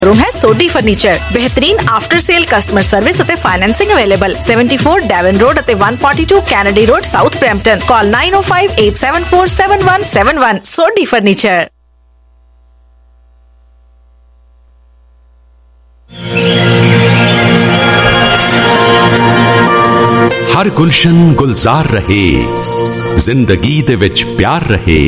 Room है Sodhi furniture बेहतरीन after sale customer service ਅਤੇ ਫਾਈਨੈਂਸਿੰਗ ਅਵੇਲੇਬਲ 74 ਡੈਵਨ ਰੋਡ ਅਤੇ 142 Kennedy road south Brampton call 9058747171 Sodhi furniture. हर गुलशन गुलजार रहे, जिंदगी दे विच प्यार रहे,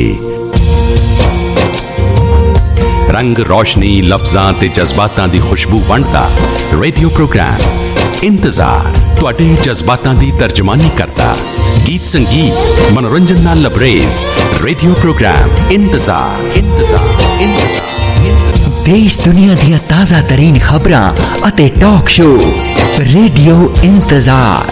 रंग रोशनी लफ्जां ते जज्बातां दी खुशबू वंडदा रेडियो प्रोग्राम इंतजार तुहाडे जज्बातां दी तर्जमानी करता गीत संगीत मनोरंजन नाल लबरेज रेडियो प्रोग्राम इंतजार इंतजार इंतजार देश दुनिया दी ताज़ा तरीन खबरां अते talk show radio Intezaar.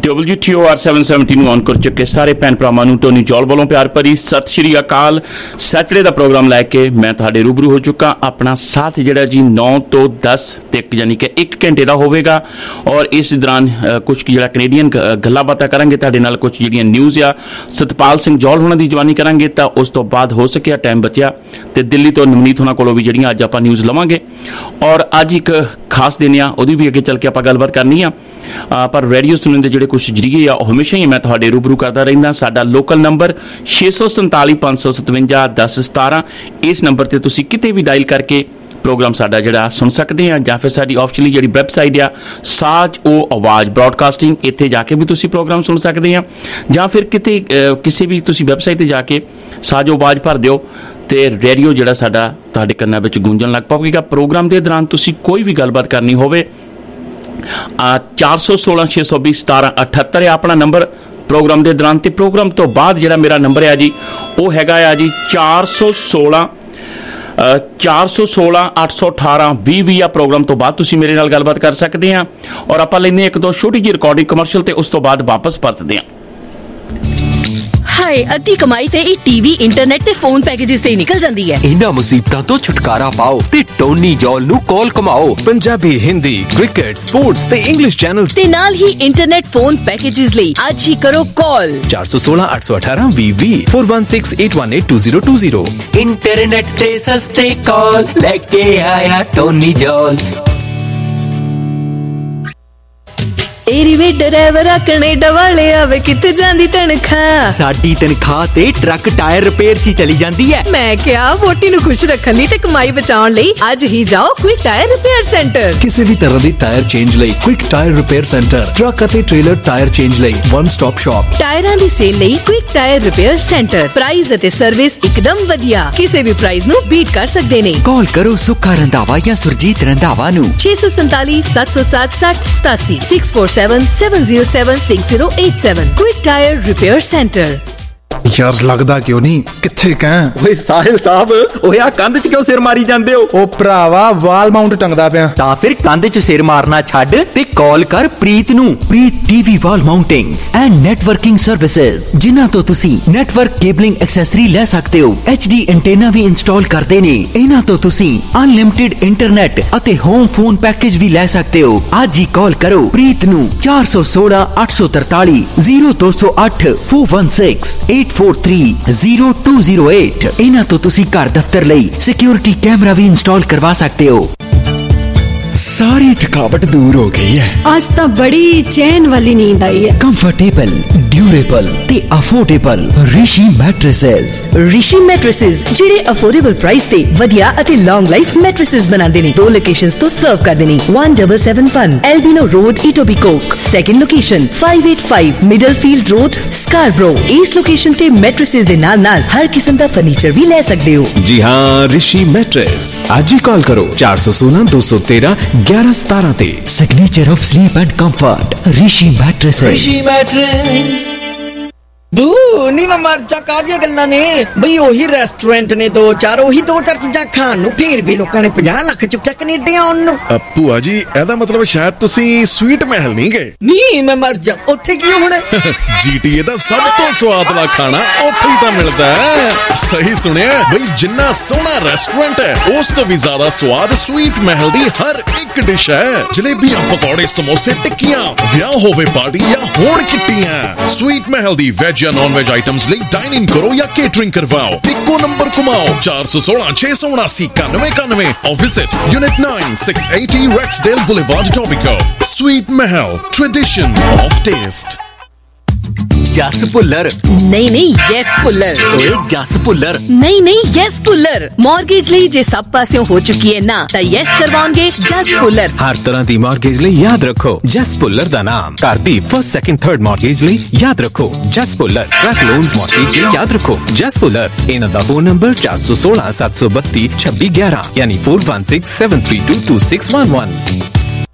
WTOR 770 ਨੂੰ ਔਨ ਕਰ ਚੁੱਕੇ ਸਾਰੇ ਭੈਣ ਭਰਾਵਾਂ ਨੂੰ ਟੋਨੀ ਜੌਲ ਵੱਲੋਂ ਪਿਆਰ ਭਰੀ ਸਤਿ ਸ਼੍ਰੀ ਅਕਾਲ। ਸੈਟਰਡੇ ਦਾ ਪ੍ਰੋਗਰਾਮ ਲੈ ਕੇ ਮੈਂ ਤੁਹਾਡੇ ਰੂਬਰੂ ਹੋ ਚੁੱਕਾ। ਆਪਣਾ ਸਾਥ ਜਿਹੜਾ ਜੀ 9 ਤੋਂ 10 ਤੱਕ ਯਾਨੀ ਕਿ 1 ਘੰਟੇ ਦਾ ਹੋਵੇਗਾ ਔਰ ਇਸ ਦੌਰਾਨ ਕੁਝ ਜਿਹੜਾ ਕੈਨੇਡੀਅਨ ਗੱਲਾਂ ਬਾਤਾਂ ਕਰਾਂਗੇ ਤੁਹਾਡੇ ਨਾਲ। ਕੁਝ ਜਿਹੜੀਆਂ ਨਿਊਜ਼ ਆ ਸਤਪਾਲ ਸਿੰਘ ਜੌਲ ਹੋਣਾ ਦੀ ਜਵਾਨੀ ਕਰਾਂਗੇ ਤਾਂ ਉਸ ਤੋਂ ਬਾਅਦ ਹੋ ਸਕਿਆ ਟਾਈਮ ਬਚਿਆ ਤੇ ਦਿੱਲੀ ਤੋਂ ਨਵਨੀਤ ਹੋਣਾ ਕੋਲੋਂ ਵੀ ਜਿਹੜੀਆਂ ਅੱਜ ਆਪਾਂ ਨਿਊਜ਼ ਲਵਾਂਗੇ ਔਰ ਅੱਜ ਇੱਕ ਖਾਸ ਦਿਨ ਆ ਉਹਦੀ ਵੀ ਅੱਗੇ ਚੱਲ ਕੇ ਆਪਾਂ ਗੱਲਬਾਤ ਕਰਨੀ ਆ। ਪਰ ਰੇਡੀਓ ਸੁਣਨ ਦੇ ਜਿਹੜੇ ਕੁਝ ਜਰੀਏ ਆ ਉਹ ਹਮੇਸ਼ਾ ਹੀ ਮੈਂ ਤੁਹਾਡੇ ਰੂਬਰੂ ਕਰਦਾ ਰਹਿੰਦਾ। ਸਾਡਾ ਲੋਕਲ ਨੰਬਰ 647 557 1017 ਇਸ ਨੰਬਰ ਤੇ ਤੁਸੀਂ ਕਿਤੇ ਵੀ ਡਾਇਲ ਕਰਕੇ ਪ੍ਰੋਗਰਾਮ ਸਾਡਾ ਜਿਹੜਾ ਸੁਣ ਸਕਦੇ ਆ ਜਾਂ ਫਿਰ ਸਾਡੀ ਆਫੀਸ਼ੀਅਲੀ ਜਿਹੜੀ ਵੈਬਸਾਈਟ ਆ ਸਾਜ ਉਹ ਆਵਾਜ਼ ਬ੍ਰੌਡਕਾਸਟਿੰਗ ਇੱਥੇ ਜਾ ਕੇ ਵੀ ਤੁਸੀਂ ਪ੍ਰੋਗਰਾਮ ਸੁਣ ਸਕਦੇ ਆ ਜਾਂ ਫਿਰ ਕਿਤੇ ਕਿਸੇ ਵੀ ਤੁਸੀਂ ਵੈਬਸਾਈਟ ਤੇ ਜਾ ਕੇ ਸਾਜ ਆਵਾਜ਼ ਭਰ ਦਿਓ ਤੇ ਰੇਡੀਓ ਜਿਹੜਾ ਸਾਡਾ ਤੁਹਾਡੇ ਕੰਨਾਂ ਵਿੱਚ ਗੂੰਜਣ ਲੱਗ ਪਵੇਗਾ। ਪ੍ਰੋਗਰਾਮ ਦੇ ਦੌਰਾਨ ਤੁਸੀਂ ਕੋਈ ਵੀ ਗੱਲਬਾਤ ਕਰਨੀ ਹੋਵੇ 416 620 1778 ਹੈ ਆਪਣਾ ਨੰਬਰ ਪ੍ਰੋਗਰਾਮ ਦੇ ਦੌਰਾਨ। ਤੇ ਪ੍ਰੋਗਰਾਮ ਤੋਂ ਬਾਅਦ ਜਿਹੜਾ ਮੇਰਾ ਨੰਬਰ ਹੈ ਜੀ ਉਹ ਹੈਗਾ ਆ ਜੀ 416 818 20 ਆ। ਪ੍ਰੋਗਰਾਮ ਤੋਂ ਬਾਅਦ ਤੁਸੀਂ ਮੇਰੇ ਨਾਲ ਗੱਲਬਾਤ ਕਰ ਸਕਦੇ ਆ ਔਰ ਆਪਾਂ ਲੈਂਦੇ ਇੱਕ ਦੋ ਛੋਟੀ ਜਿਹੀ ਰਿਕਾਰਡਿੰਗ ਕਮਰਸ਼ੀਅਲ ਤੇ ਉਸ ਤੋਂ ਬਾਅਦ ਵਾਪਸ ਪਰਤਦੇ ਆ। ਹਾਏ ਅੱਧੀ ਕਮਾਈ ਤੇ ਇਹ ਟੀਵੀ ਇੰਟਰਨੈਟ ਤੇ ਫੋਨ ਪੈਕੇजेस ਤੇ ਨਿਕਲ ਜਾਂਦੀ ਹੈ। ਇਹਨਾਂ ਮੁਸੀਬਤਾਂ ਤੋਂ ਛੁਟਕਾਰਾ ਪਾਓ ਤੇ ਟੋਨੀ ਜੌਲ ਨੂੰ ਕਾਲ ਕਮਾਓ। ਪੰਜਾਬੀ, ਹਿੰਦੀ, ਕ੍ਰਿਕਟ, ਸਪੋਰਟਸ ਤੇ ਇੰਗਲਿਸ਼ ਚੈਨਲਸ ਤੇ ਨਾਲ ਹੀ ਇੰਟਰਨੈਟ ਫੋਨ ਪੈਕੇजेस ਲਈ ਅੱਜ ਹੀ ਕਰੋ ਕਾਲ 416 818 20 416 818 2020। ਇੰਟਰਨੈਟ ਤੇ ਸਸਤੇ ਕਾਲ ਲੈ ਕੇ ਆਇਆ ਟੋਨੀ ਜੌਲ। ਏਰੀਵੇ ਡਰਾਈਵਰਾ ਕੈਨੇਡਾ ਵਾਲੇ ਆਵੇ ਕਿੱਥੇ ਜਾਂਦੀ ਤਨਖਾਹ? ਸਾਡੀ ਤਨਖਾਹ ਤੇ ਟਰੱਕ ਟਾਇਰ ਰਿਪੇਅਰ 'ਚ ਚਲੀ ਜਾਂਦੀ ਹੈ। ਮੈਂ ਕਿਹਾ ਵੋਟੀ ਨੂੰ ਖੁਸ਼ ਰੱਖਣ ਲਈ ਤੇ ਕਮਾਈ ਬਚਾਉਣ ਲਈ ਅੱਜ ਹੀ ਜਾਓ ਕੁਇਕ ਟਾਇਰ ਰਿਪੇਅਰ ਸੈਂਟਰ। ਕਿਸੇ ਵੀ ਤਰ੍ਹਾਂ ਦੀ ਟਾਇਰ ਚੇਂਜ ਲਈ quick tyre repair centre, truck ਅਤੇ ਟ੍ਰੇਲਰ ਟਾਇਰ ਚੇਂਜ ਲਈ ਵਨ ਸਟਾਪ ਸ਼ਾਪ। ਟਾਇਰਾਂ ਦੀ ਸੇਲ ਲਈ quick tyre repair centre. Price ਅਤੇ ਸਰਵਿਸ ਇੱਕਦਮ ਵਧੀਆ, ਕਿਸੇ ਵੀ ਪ੍ਰਾਈਸ ਨੂੰ ਬੀਟ ਕਰ ਸਕਦੇ ਨੇ। ਕਾਲ ਕਰੋ ਸੁੱਖਾ ਰੰਧਾਵਾ ਜਾਂ ਸੁਰਜੀਤ ਰੰਧਾਵਾ ਨੂੰ 647 707 6087 647 707 6087 ਕੁਇਕ ਟਾਇਰ ਰਿਪੇਅਰ ਸੈਂਟਰ। ਯਾਰ ਲੱਗਦਾ ਕਿਉਂ ਨਹੀਂ ਕਿੱਥੇ ਕਹਿ ਓਏ ਸਾਹਿਲ ਸਾਹਿਬ ਓਏ ਆ ਕੰਧ 'ਚ ਕਿਉਂ ਸਿਰ ਮਾਰੀ ਜਾਂਦੇ ਹੋ? ਉਹ ਭਰਾਵਾ ਵਾਲ ਮਾਊਂਟ ਟੰਗਦਾ ਪਿਆ। ਤਾਂ ਫਿਰ ਕੰਧ 'ਚ ਸਿਰ ਮਾਰਨਾ ਛੱਡ ਤੇ ਕਾਲ ਕਰ ਪ੍ਰੀਤ ਨੂੰ। Preet TV wall mounting and networking services, ਜਿਨ੍ਹਾਂ ਤੋਂ ਤੁਸੀਂ ਨੈਟਵਰਕ ਕੇਬਲਿੰਗ ਐਕਸੈਸਰੀ ਲੈ ਸਕਦੇ ਹੋ। HD ਐਂਟੇਨਾ ਵੀ ਇੰਸਟਾਲ ਕਰਦੇ ਨੇ। ਇਹਨਾਂ ਤੋਂ ਤੁਸੀਂ ਅਨਲਿਮਿਟਿਡ ਇੰਟਰਨੈਟ ਅਤੇ ਹੋਮ ਫੋਨ ਪੈਕੇਜ ਵੀ ਲੈ ਸਕਦੇ ਹੋ। ਅੱਜ ਹੀ ਕਾਲ ਕਰੋ ਪ੍ਰੀਤ ਨੂੰ 416 843 0208 416 843-0208। ਇਹਨਾਂ ਤੋਂ ਤੁਸੀਂ ਘਰ ਦਫ਼ਤਰ ਲਈ ਸਿਕਿਉਰਿਟੀ ਕੈਮਰਾ ਵੀ ਇੰਸਟਾਲ ਕਰਵਾ ਸਕਦੇ ਹੋ। ਸਾਰੀ ਥਕਾਵਟ ਦੂਰ ਹੋ ਗਈ ਹੈ। ਅੱਜ ਤਾਂ ਬੜੀ ਚੈਨ ਵਾਲੀ ਨੀਂਦ ਆਈ ਹੈ। ਕੰਫਰਟੇਬਲ, ਡਿਊਰੇਬਲ ਤੇ affordable Rishi mattresses. Rishi mattresses ਜਿਹੜੇ ਅਫੋਰਡੇਬਲ ਪ੍ਰਾਈਸ ਤੇ ਵਧੀਆ ਅਤੇ ਲੌਂਗ ਲਾਈਫ ਮੈਟ੍ਰੈਸਸ ਬਣਾਉਂਦੇ ਨੇ। ਦੋ ਲੋਕੇਸ਼ਨਸ ਤੋਂ ਸਰਵ ਕਰਦੇ ਨੇ 1771 Albion road Etobicoke. Second location 585 Middlefield road Scarborough. ਇਸ ਲੋਕੇਸ਼ਨ ਤੇ ਮੈਟ੍ਰੈਸਸ ਦੇ ਨਾਲ ਨਾਲ ਹਰ ਕਿਸਮ ਦਾ ਫਰਨੀਚਰ ਵੀ ਲੈ ਸਕਦੇ ਹੋ। ਜੀ ਹਾਂ, ਰਿਸ਼ੀ ਮੈਟਰੈਸ। ਅੱਜ ਹੀ ਕਾਲ ਕਰੋ 416 213 1117 ਤੇ। Signature of sleep and comfort Rishi mattresses. Rishi mattress. ਬੂ ਨੀ ਮੈਂ ਮਰ ਜਾ ਕਾਹਦੀਆਂ ਗੱਲਾਂ ਨੇ ਬਈ। ਉਹੀ ਰੈਸਟੋਰੈਂਟ ਨੇ ਦੋ ਚਾਰ ਚੀਜ਼ਾਂ ਖਾਣ ਨੂੰ, ਫਿਰ ਵੀ ਲੋਕਾਂ ਨੇ 50 ਲੱਖ ਚੁੱਕਿਆ ਕੈਨੇਡਾ ਆਉਣ ਨੂੰ। ਭੂਆ ਜੀ ਇਹਦਾ ਮਤਲਬ ਸ਼ਾਇਦ ਤੁਸੀਂ ਸਵੀਟ ਮਹਿਲ ਨਹੀਂ ਗਏ। ਨਹੀਂ ਮੈਂ ਮਰ ਜਾ, ਉੱਥੇ ਕੀ ਹੁਣ? GTA ਦਾ ਸਭ ਤੋਂ ਸਵਾਦਲਾ ਖਾਣਾ ਉੱਥੇ ਹੀ ਤਾਂ ਮਿਲਦਾ ਹੈ। ਸਹੀ ਸੁਣਿਆ ਬਈ, ਜਿੰਨਾ ਸੋਹਣਾ ਰੈਸਟੋਰੈਂਟ ਹੈ ਉਸ ਤੋਂ ਵੀ ਜ਼ਿਆਦਾ ਸਵਾਦ ਸਵੀਟ ਮਹਿਲ ਦੀ ਹਰ ਇੱਕ ਡਿਸ਼ ਹੈ। ਜਲੇਬੀਆਂ, ਪਕੌੜੇ, ਸਮੋਸੇ, ਟਿੱਕੀਆਂ, ਵਿਆਹ ਹੋਵੇ ਪਾਰਟੀ ਜਾਂ ਹੋਣ ਕਿੱਟੀਆਂ, ਸਵੀਟ ਮਹਿਲ ਦੀ ਵੈਜ ਜਾਂ ਨॉन वेज आइटम्स ਲਈ डाइनिंग करो या केटरिंग करवाओ। इक्को नंबर घुमाओ 416 679 9191 और visit unit 9 680 Rexdale Boulevard, Etobicoke। Sweet Mahal, tradition of taste। Jas Bhullar. ਨਹੀਂ ਯੈਸ ਭੁੱਲਰ। ਓਏ ਜਸ ਭੁੱਲਰ। ਨਹੀਂ ਯੈਸ ਭੁੱਲਰ। ਮਾਰਗੇਜ ਲਈ ਜੇ ਸਭ ਪਾਸਿਓਂ ਹੋ ਚੁੱਕੀ ਹੈ ਨਾ ਤਾਂ ਯੈਸ ਕਰਵਾਉਣਗੇ ਜਸ ਭੁੱਲਰ। ਹਰ ਤਰ੍ਹਾਂ ਦੀ ਮਾਰਗੇਜ ਲਈ ਯਾਦ ਰੱਖੋ ਜਸ ਭੁੱਲਰ ਦਾ ਨਾਮ। ਘਰ ਦੀ ਫਸਟ, ਸੈਕੰਡ, ਥਰਡ ਮਾਰਗੇਜ ਲਈ ਯਾਦ ਰੱਖੋ Jas Bhullar. Truck loans mortgage ਲਈ ਯਾਦ ਰੱਖੋ ਜਸ ਭੁੱਲਰ। ਇਹਨਾਂ ਦਾ ਫੋਨ ਨੰਬਰ 416 732 2611 ਯਾਨੀ 416 732 2611।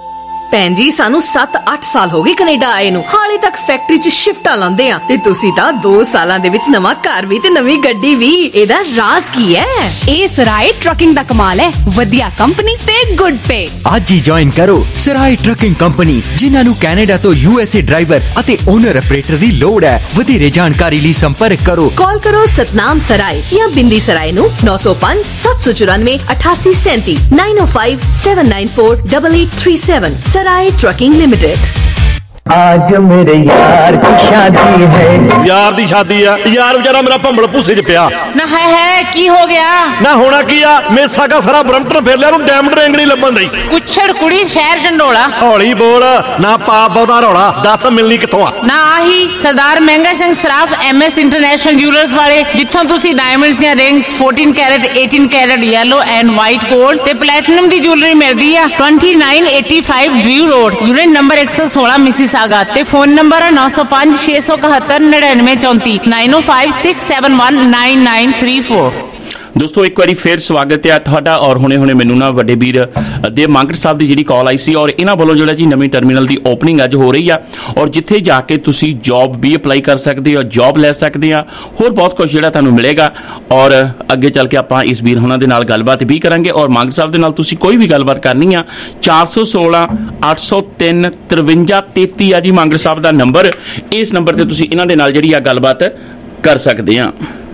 ਭੈਣ ਜੀ ਸਾਨੂੰ 7-8 ਸਾਲ ਹੋ ਗਏ ਕੈਨੇਡਾ ਆਏ ਨੂੰ, ਹਾਲੇ ਤੱਕ ਫੈਕਟਰੀ 'ਚ ਸ਼ਿਫਟਾਂ ਲਾਉਂਦੇ ਆ ਤੇ ਤੁਸੀਂ ਤਾਂ 2 ਸਾਲਾਂ ਦੇ ਵਿੱਚ ਨਵਾਂ ਘਰ ਵੀ ਤੇ ਨਵੀਂ ਗੱਡੀ ਵੀ। ਇਹਦਾ ਰਾਜ਼ ਕੀ ਹੈ? ਇਹ ਸਰਾਏ ਟਰੱਕਿੰਗ ਦਾ ਕਮਾਲ ਹੈ, ਵਧੀਆ ਕੰਪਨੀ ਤੇ ਗੁੱਡ ਪੇ। ਅੱਜ ਹੀ ਜੁਆਇਨ ਕਰੋ ਸਰਾਏ ਟਰੱਕਿੰਗ ਕੰਪਨੀ, ਜਿਨ੍ਹਾਂ ਨੂੰ ਕੈਨੇਡਾ ਤੋਂ USA ਡਰਾਈਵਰ ਅਤੇ ਓਨਰ ਆਪਰੇਟਰ ਦੀ ਲੋੜ ਹੈ। ਵਧੇਰੇ ਜਾਣਕਾਰੀ ਲਈ ਸੰਪਰਕ ਕਰੋ। ਕਾਲ ਕਰੋ ਸਤਨਾਮ ਸਰਾਏ ਜਾਂ ਬਿੰਦੀ ਸਰਾਏ ਨੂੰ 905 794 8837 905 794 8837। Sarai trucking limited. आज मेरे यार की शादी है। यार दी शादी है, यार बेचारा मेरा भंबल भूसे च पिया ना है की हो गया ना होना की आ मेसा का सारा ब्रम्पटन फिर लिया, डायमंड रिंग नहीं लभन दी। कुछड़ कुड़ी शहर ढंडोला। हौली बोल ना पाप बहुता रौला, दस मिलनी किथों आ? ना आही Sardar Mahanga Singh Saraf MS international jewellers वाले, जिथों तुसी डायमंड्स दी rings 14 carat 18 carat yellow and white gold ते प्लैटिनम दी ज्वेलरी मिलदी आ। 2985 Drew road, unit number 116 Mississauga ते फोन नंबर 905 671 9934 905 671 9934। ਦੋਸਤੋ ਇੱਕ ਵਾਰੀ ਫੇਰ ਸਵਾਗਤ ਹੈ ਤੁਹਾਡਾ। ਔਰ ਹੁਣੇ ਮੈਨੂੰ ਨਾ ਵੱਡੇ ਵੀਰ ਦੇਵ ਮਾਂਗੜ ਸਾਹਿਬ ਦੀ ਜਿਹੜੀ ਕਾਲ ਆਈ ਸੀ, ਔਰ ਇਹਨਾਂ ਵੱਲੋਂ ਜਿਹੜਾ ਜੀ ਨਵੀਂ ਟਰਮੀਨਲ ਦੀ ਓਪਨਿੰਗ ਅੱਜ ਹੋ ਰਹੀ ਆ, ਔਰ ਜਿੱਥੇ ਜਾ ਕੇ ਤੁਸੀਂ ਜੌਬ ਵੀ ਅਪਲਾਈ ਕਰ ਸਕਦੇ ਹੋ, ਜੌਬ ਲੈ ਸਕਦੇ ਆ, ਹੋਰ ਬਹੁਤ ਕੁਝ ਜਿਹੜਾ ਤੁਹਾਨੂੰ ਮਿਲੇਗਾ। ਔਰ ਅੱਗੇ ਚੱਲ ਕੇ ਆਪਾਂ ਇਸ ਵੀਰ ਹੁਣਾਂ ਦੇ ਨਾਲ ਗੱਲਬਾਤ ਵੀ ਕਰਾਂਗੇ। ਔਰ ਮਾਂਗੜ ਸਾਹਿਬ ਦੇ ਨਾਲ ਤੁਸੀਂ ਕੋਈ ਵੀ ਗੱਲਬਾਤ ਕਰਨੀ ਆ 416 803 5333 ਆ ਜੀ ਮਾਂਗੜ ਸਾਹਿਬ ਦਾ ਨੰਬਰ। ਇਸ ਨੰਬਰ ਤੇ ਤੁਸੀਂ ਇਹਨਾਂ ਦੇ ਨਾਲ ਜਿਹੜੀ ਆ ਗੱਲਬਾਤ ਕਰ ਸਕਦੇ ਆ।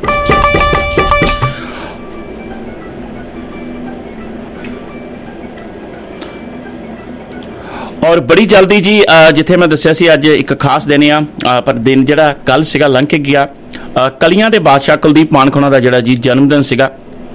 ਔਰ ਬੜੀ ਜਲਦੀ ਜੀ ਜਿੱਥੇ ਮੈਂ ਦੱਸਿਆ ਸੀ ਅੱਜ ਇੱਕ ਖਾਸ ਦਿਨ ਆ, ਪਰ ਦਿਨ ਜਿਹੜਾ ਕੱਲ ਸੀਗਾ ਲੰਘ ਕੇ ਗਿਆ। ਕਲੀਆਂ ਦੇ ਬਾਦਸ਼ਾਹ ਕੁਲਦੀਪ ਮਾਨਕ ਉਹਨਾਂ ਦਾ ਜਿਹੜਾ ਜੀ ਜਨਮ ਦਿਨ ਸੀਗਾ।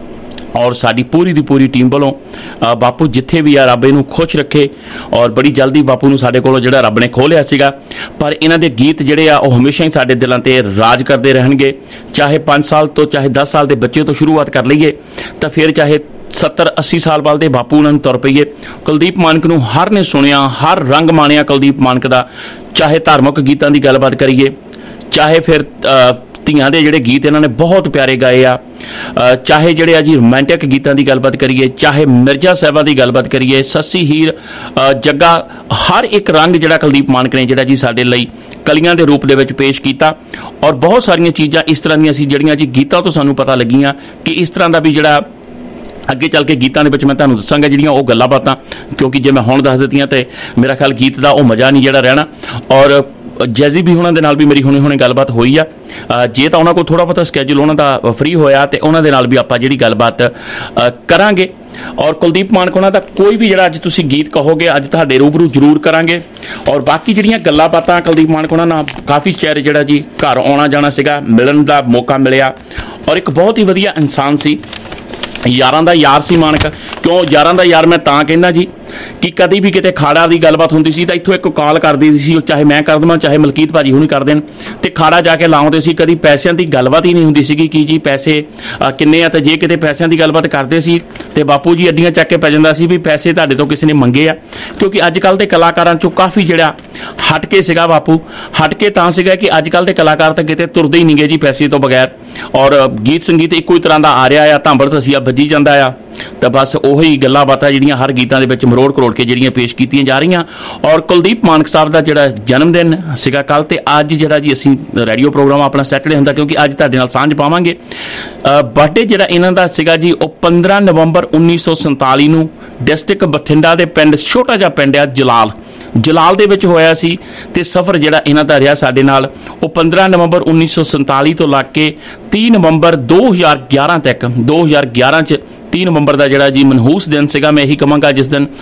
ਔਰ ਸਾਡੀ ਪੂਰੀ ਦੀ ਪੂਰੀ ਟੀਮ ਵੱਲੋਂ ਬਾਪੂ ਜਿੱਥੇ ਵੀ ਆ ਰੱਬ ਇਹਨੂੰ ਖੁਸ਼ ਰੱਖੇ। ਔਰ ਬੜੀ ਜਲਦੀ ਬਾਪੂ ਨੂੰ ਸਾਡੇ ਕੋਲੋਂ ਜਿਹੜਾ ਰੱਬ ਨੇ ਖੋਹ ਲਿਆ ਸੀਗਾ, ਪਰ ਇਹਨਾਂ ਦੇ ਗੀਤ ਜਿਹੜੇ ਆ ਉਹ ਹਮੇਸ਼ਾ ਹੀ ਸਾਡੇ ਦਿਲਾਂ ਤੇ ਰਾਜ ਕਰਦੇ ਰਹਿਣਗੇ। ਚਾਹੇ 5 ਸਾਲ ਤੋਂ ਚਾਹੇ 10 ਸਾਲ ਦੇ ਬੱਚੇ ਤੋਂ ਸ਼ੁਰੂਆਤ ਕਰ ਲਈਏ ਤਾਂ ਫਿਰ ਚਾਹੇ 70-80 ਸਾਲ ਬਾਅਦ ਦੇ ਬਾਪੂ ਉਹਨਾਂ ਨੂੰ ਤੁਰ ਪਈਏ। ਕੁਲਦੀਪ ਮਾਨਕ ਨੂੰ ਹਰ ਨੇ ਸੁਣਿਆ, ਹਰ ਰੰਗ ਮਾਣਿਆ ਕੁਲਦੀਪ ਮਾਨਕ ਦਾ। ਚਾਹੇ ਧਾਰਮਿਕ ਗੀਤਾਂ ਦੀ ਗੱਲਬਾਤ ਕਰੀਏ, ਚਾਹੇ ਫਿਰ ਧੀਆਂ ਦੇ ਜਿਹੜੇ ਗੀਤ ਇਹਨਾਂ ਨੇ ਬਹੁਤ ਪਿਆਰੇ ਗਾਏ ਆ, ਚਾਹੇ ਜਿਹੜੇ ਆ ਜੀ ਰੋਮਾਂਟਿਕ ਗੀਤਾਂ ਦੀ ਗੱਲਬਾਤ ਕਰੀਏ, ਚਾਹੇ ਮਿਰਜ਼ਾ ਸਾਹਿਬਾਂ ਦੀ ਗੱਲਬਾਤ ਕਰੀਏ, ਸੱਸੀ ਹੀਰ, ਜੱਗਾ, ਹਰ ਇੱਕ ਰੰਗ ਜਿਹੜਾ ਕੁਲਦੀਪ ਮਾਨਕ ਨੇ ਜਿਹੜਾ ਜੀ ਸਾਡੇ ਲਈ ਕਲੀਆਂ ਦੇ ਰੂਪ ਦੇ ਵਿੱਚ ਪੇਸ਼ ਕੀਤਾ। ਔਰ ਬਹੁਤ ਸਾਰੀਆਂ ਚੀਜ਼ਾਂ ਇਸ ਤਰ੍ਹਾਂ ਦੀਆਂ ਸੀ ਜਿਹੜੀਆਂ ਜੀ ਗੀਤਾਂ ਤੋਂ ਸਾਨੂੰ ਪਤਾ ਲੱਗੀਆਂ ਕਿ ਇਸ ਤਰ੍ਹਾਂ ਦਾ ਵੀ ਜਿਹੜਾ ਅੱਗੇ ਚੱਲ ਕੇ ਗੀਤਾਂ ਦੇ ਵਿੱਚ ਮੈਂ ਤੁਹਾਨੂੰ ਦੱਸਾਂਗਾ ਜਿਹੜੀਆਂ ਉਹ ਗੱਲਾਂ ਬਾਤਾਂ, ਕਿਉਂਕਿ ਜੇ ਮੈਂ ਹੁਣ ਦੱਸ ਦਿੱਤੀਆਂ ਤੇ ਮੇਰਾ ਖਿਆਲ ਗੀਤ ਦਾ ਉਹ ਮਜ਼ਾ ਨਹੀਂ ਜਿਹੜਾ ਰਹਿਣਾ। ਔਰ ਜੈਜ਼ੀ ਵੀ ਉਹਨਾਂ ਦੇ ਨਾਲ ਵੀ ਮੇਰੀ ਹੁਣੇ ਗੱਲਬਾਤ ਹੋਈ ਆ। ਜੇ ਤਾਂ ਉਹਨਾਂ ਕੋਲ ਥੋੜਾ ਬਹੁਤਾ ਸਕੈਜੂਲ ਉਹਨਾਂ ਦਾ ਫ੍ਰੀ ਹੋਇਆ ਤੇ ਉਹਨਾਂ ਦੇ ਨਾਲ ਵੀ ਆਪਾਂ ਜਿਹੜੀ ਗੱਲਬਾਤ ਕਰਾਂਗੇ। ਔਰ ਕੁਲਦੀਪ ਮਾਨਕ ਉਹਨਾਂ ਦਾ ਕੋਈ ਵੀ ਜਿਹੜਾ ਅੱਜ ਤੁਸੀਂ ਗੀਤ ਕਹੋਗੇ ਅੱਜ ਤੁਹਾਡੇ ਰੂਬਰੂ ਜ਼ਰੂਰ ਕਰਾਂਗੇ। ਔਰ ਬਾਕੀ ਜਿਹੜੀਆਂ ਗੱਲਾਂ ਬਾਤਾਂ ਕੁਲਦੀਪ ਮਾਨਕ ਉਹਨਾਂ ਨਾਲ ਕਾਫੀ ਚਿਹਰੇ ਜਿਹੜਾ ਜੀ ਘਰ ਆਉਣਾ ਜਾਣਾ ਸੀਗਾ, ਮਿਲਣ ਦਾ ਮੌਕਾ ਮਿਲਿਆ। ਔਰ ਇੱਕ ਬਹੁਤ ਹੀ ਵਧੀਆ ਇਨਸਾਨ ਸੀ, ਯਾਰਾਂ ਦਾ ਯਾਰ ਸੀ ਮਾਨਕ। ਕਿਉਂ ਯਾਰਾਂ ਦਾ ਯਾਰ ਮੈਂ ਤਾਂ ਕਹਿੰਦਾ ਜੀ ਕਿ ਕਦੀ ਵੀ ਕਿਤੇ ਖਾੜਾ ਦੀ ਗੱਲਬਾਤ ਹੁੰਦੀ ਸੀ ਤਾਂ ਇੱਥੋਂ ਇੱਕ ਕਾਲ ਕਰਦੀ ਸੀ, ਚਾਹੇ ਮੈਂ ਕਰ ਦੇਵਾਂ ਚਾਹੇ ਮਲਕੀਤ ਭਾਜੀ ਹੁਣੀ ਕਰ ਦੇਣ, ਤੇ ਖਾੜਾ ਜਾ ਕੇ ਲਾਉਂਦੇ ਸੀ। ਕਦੀ ਪੈਸਿਆਂ ਦੀ ਗੱਲਬਾਤ ਹੀ ਨਹੀਂ ਹੁੰਦੀ ਸੀਗੀ ਕਿ ਜੀ ਪੈਸੇ ਕਿੰਨੇ ਆ, ਤੇ ਜੇ ਕਿਤੇ ਪੈਸਿਆਂ ਦੀ ਗੱਲਬਾਤ ਕਰਦੇ ਸੀ ਤੇ ਬਾਪੂ ਜੀ ਅੱਡੀਆਂ ਚੱਕ ਕੇ ਪੈ ਜਾਂਦਾ ਸੀ ਵੀ ਪੈਸੇ ਤੁਹਾਡੇ ਤੋਂ ਕਿਸੇ ਨੇ ਮੰਗੇ ਆ। ਕਿਉਂਕਿ ਅੱਜ ਕੱਲ੍ਹ ਦੇ ਕਲਾਕਾਰਾਂ ਚੋਂ ਕਾਫੀ ਜਿਹੜਾ ਹਟ ਕੇ ਸੀਗਾ ਬਾਪੂ, ਹਟ ਕੇ ਤਾਂ ਸੀਗਾ ਕਿ ਅੱਜ ਕੱਲ੍ਹ ਦੇ ਕਲਾਕਾਰ ਤਾਂ ਕਿਤੇ ਤੁਰਦੇ ਹੀ ਨਹੀਂ ਗਏ ਜੀ ਪੈਸੇ ਤੋਂ ਬਗੈਰ। ਔਰ ਗੀਤ ਸੰਗੀਤ ਇੱਕੋ ਹੀ ਤਰ੍ਹਾਂ ਦਾ ਆ ਰਿਹਾ ਆ, ਧਾਂਬੜ ਤਸੀਆ ਵੱਜੀ ਜਾਂਦਾ ਆ, ਤਾਂ ਬਸ ਉਹੀ ਗੱਲਾਂ ਬਾਤਾਂ ਜਿਹੜੀਆਂ ਹਰ ਗੀਤਾਂ ਦੇ ਵਿੱਚ ਮਰੋੜ ਕਰੋੜ ਕੇ ਜਿਹੜੀਆਂ ਪੇਸ਼ ਕੀਤੀਆਂ ਜਾ ਰਹੀਆਂ। ਔਰ ਕੁਲਦੀਪ ਮਾਨਕ ਸਾਹਿਬ ਦਾ ਜਿਹੜਾ ਜਨਮ ਦਿਨ ਸੀਗਾ ਕੱਲ, ਤੇ ਅੱਜ ਜਿਹੜਾ ਜੀ ਅਸੀਂ ਰੇਡੀਓ ਪ੍ਰੋਗਰਾਮ ਆਪਣਾ ਸੈਟਰਡੇ ਹੁੰਦਾ ਕਿਉਂਕਿ ਅੱਜ ਤੁਹਾਡੇ ਨਾਲ ਸਾਂਝ ਪਾਵਾਂਗੇ। ਬਰਥਡੇ ਜਿਹੜਾ ਇਹਨਾਂ ਦਾ ਸੀਗਾ ਜੀ ਉਹ 15 ਨਵੰਬਰ 1947 ਨੂੰ ਡਿਸਟ੍ਰਿਕਟ ਬਠਿੰਡਾ ਦੇ ਪਿੰਡ, ਛੋਟਾ ਜਿਹਾ ਪਿੰਡ ਆ ਜਲਾਲ ਦੇ ਵਿੱਚ ਹੋਇਆ ਸੀ। ਤੇ ਸਫ਼ਰ ਜਿਹੜਾ ਇਹਨਾਂ ਦਾ ਰਿਹਾ ਸਾਡੇ ਨਾਲ ਉਹ 15 ਨਵੰਬਰ 1947 ਤੋਂ ਲੱਗ ਕੇ 30 ਨਵੰਬਰ 2011 ਤੱਕ। 2011 'ਚ 30 ਨਵੰਬਰ ਦਾ ਜਿਹੜਾ ਜੀ ਮਨਹੂਸ ਦਿਨ ਸੀਗਾ, ਮੈਂ ਇਹੀ ਕਹਾਂਗਾ ਜਿਸ ਦਿਨ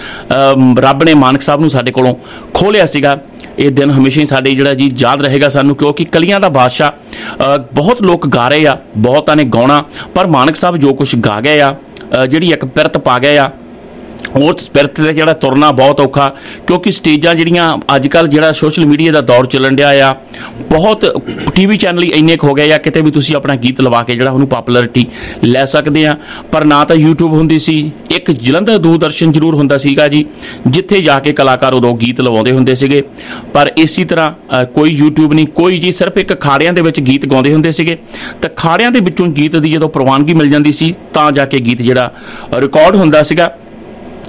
ਰੱਬ ਨੇ ਮਾਨਕ ਸਾਹਿਬ ਨੂੰ ਸਾਡੇ ਕੋਲੋਂ ਖੋਹ ਲਿਆ ਸੀਗਾ। ਇਹ ਦਿਨ ਹਮੇਸ਼ਾ ਹੀ ਸਾਡੇ ਜਿਹੜਾ ਜੀ ਯਾਦ ਰਹੇਗਾ ਸਾਨੂੰ, ਕਿਉਂਕਿ ਕਲੀਆਂ ਦਾ ਬਾਦਸ਼ਾਹ ਬਹੁਤ ਲੋਕ ਗਾ ਰਹੇ ਆ, ਬਹੁਤਾਂ ਨੇ ਗਾਉਣਾ, ਪਰ ਮਾਨਕ ਸਾਹਿਬ ਜੋ ਕੁਛ ਗਾ ਗਏ ਆ, ਜਿਹੜੀ ਇੱਕ ਪਿਰਤ ਪਾ ਗਏ ਆ, ਉਹ ਪਿਰਤ ਤੇ ਜਿਹੜਾ ਤੁਰਨਾ ਬਹੁਤ ਔਖਾ। ਕਿਉਂਕਿ ਸਟੇਜਾਂ ਜਿਹੜੀਆਂ ਅੱਜ ਕੱਲ੍ਹ ਜਿਹੜਾ ਸੋਸ਼ਲ ਮੀਡੀਆ ਦਾ ਦੌਰ ਚੱਲਣ ਡਿਆ ਆ, ਬਹੁਤ TV ਚੈਨਲ ਹੀ ਇੰਨੇ ਕੁ ਹੋ ਗਏ ਆ, ਕਿਤੇ ਵੀ ਤੁਸੀਂ ਆਪਣਾ ਗੀਤ ਲਵਾ ਕੇ ਜਿਹੜਾ ਉਹਨੂੰ ਪਾਪੂਲਰਿਟੀ ਲੈ ਸਕਦੇ ਆ। ਪਰ ਨਾ ਤਾਂ YouTube ਹੁੰਦੀ ਸੀ, ਇੱਕ ਜਲੰਧਰ ਦੂਰਦਰਸ਼ਨ ਜ਼ਰੂਰ ਹੁੰਦਾ ਸੀਗਾ ਜੀ, ਜਿੱਥੇ ਜਾ ਕੇ ਕਲਾਕਾਰ ਉਦੋਂ ਗੀਤ ਲਵਾਉਂਦੇ ਹੁੰਦੇ ਸੀਗੇ। ਪਰ ਇਸੇ ਤਰ੍ਹਾਂ ਕੋਈ YouTube ਨਹੀਂ, ਕੋਈ ਜੀ ਸਿਰਫ ਇੱਕ ਖਾੜਿਆਂ ਦੇ ਵਿੱਚ ਗੀਤ ਗਾਉਂਦੇ ਹੁੰਦੇ ਸੀਗੇ, ਤਾਂ ਖਾੜਿਆਂ ਦੇ ਵਿੱਚੋਂ ਗੀਤ ਦੀ ਜਦੋਂ ਪ੍ਰਵਾਨਗੀ ਮਿਲ ਜਾਂਦੀ ਸੀ ਤਾਂ ਜਾ ਕੇ ਗੀਤ ਜਿਹੜਾ ਰਿਕਾਰਡ ਹੁੰਦਾ ਸੀਗਾ।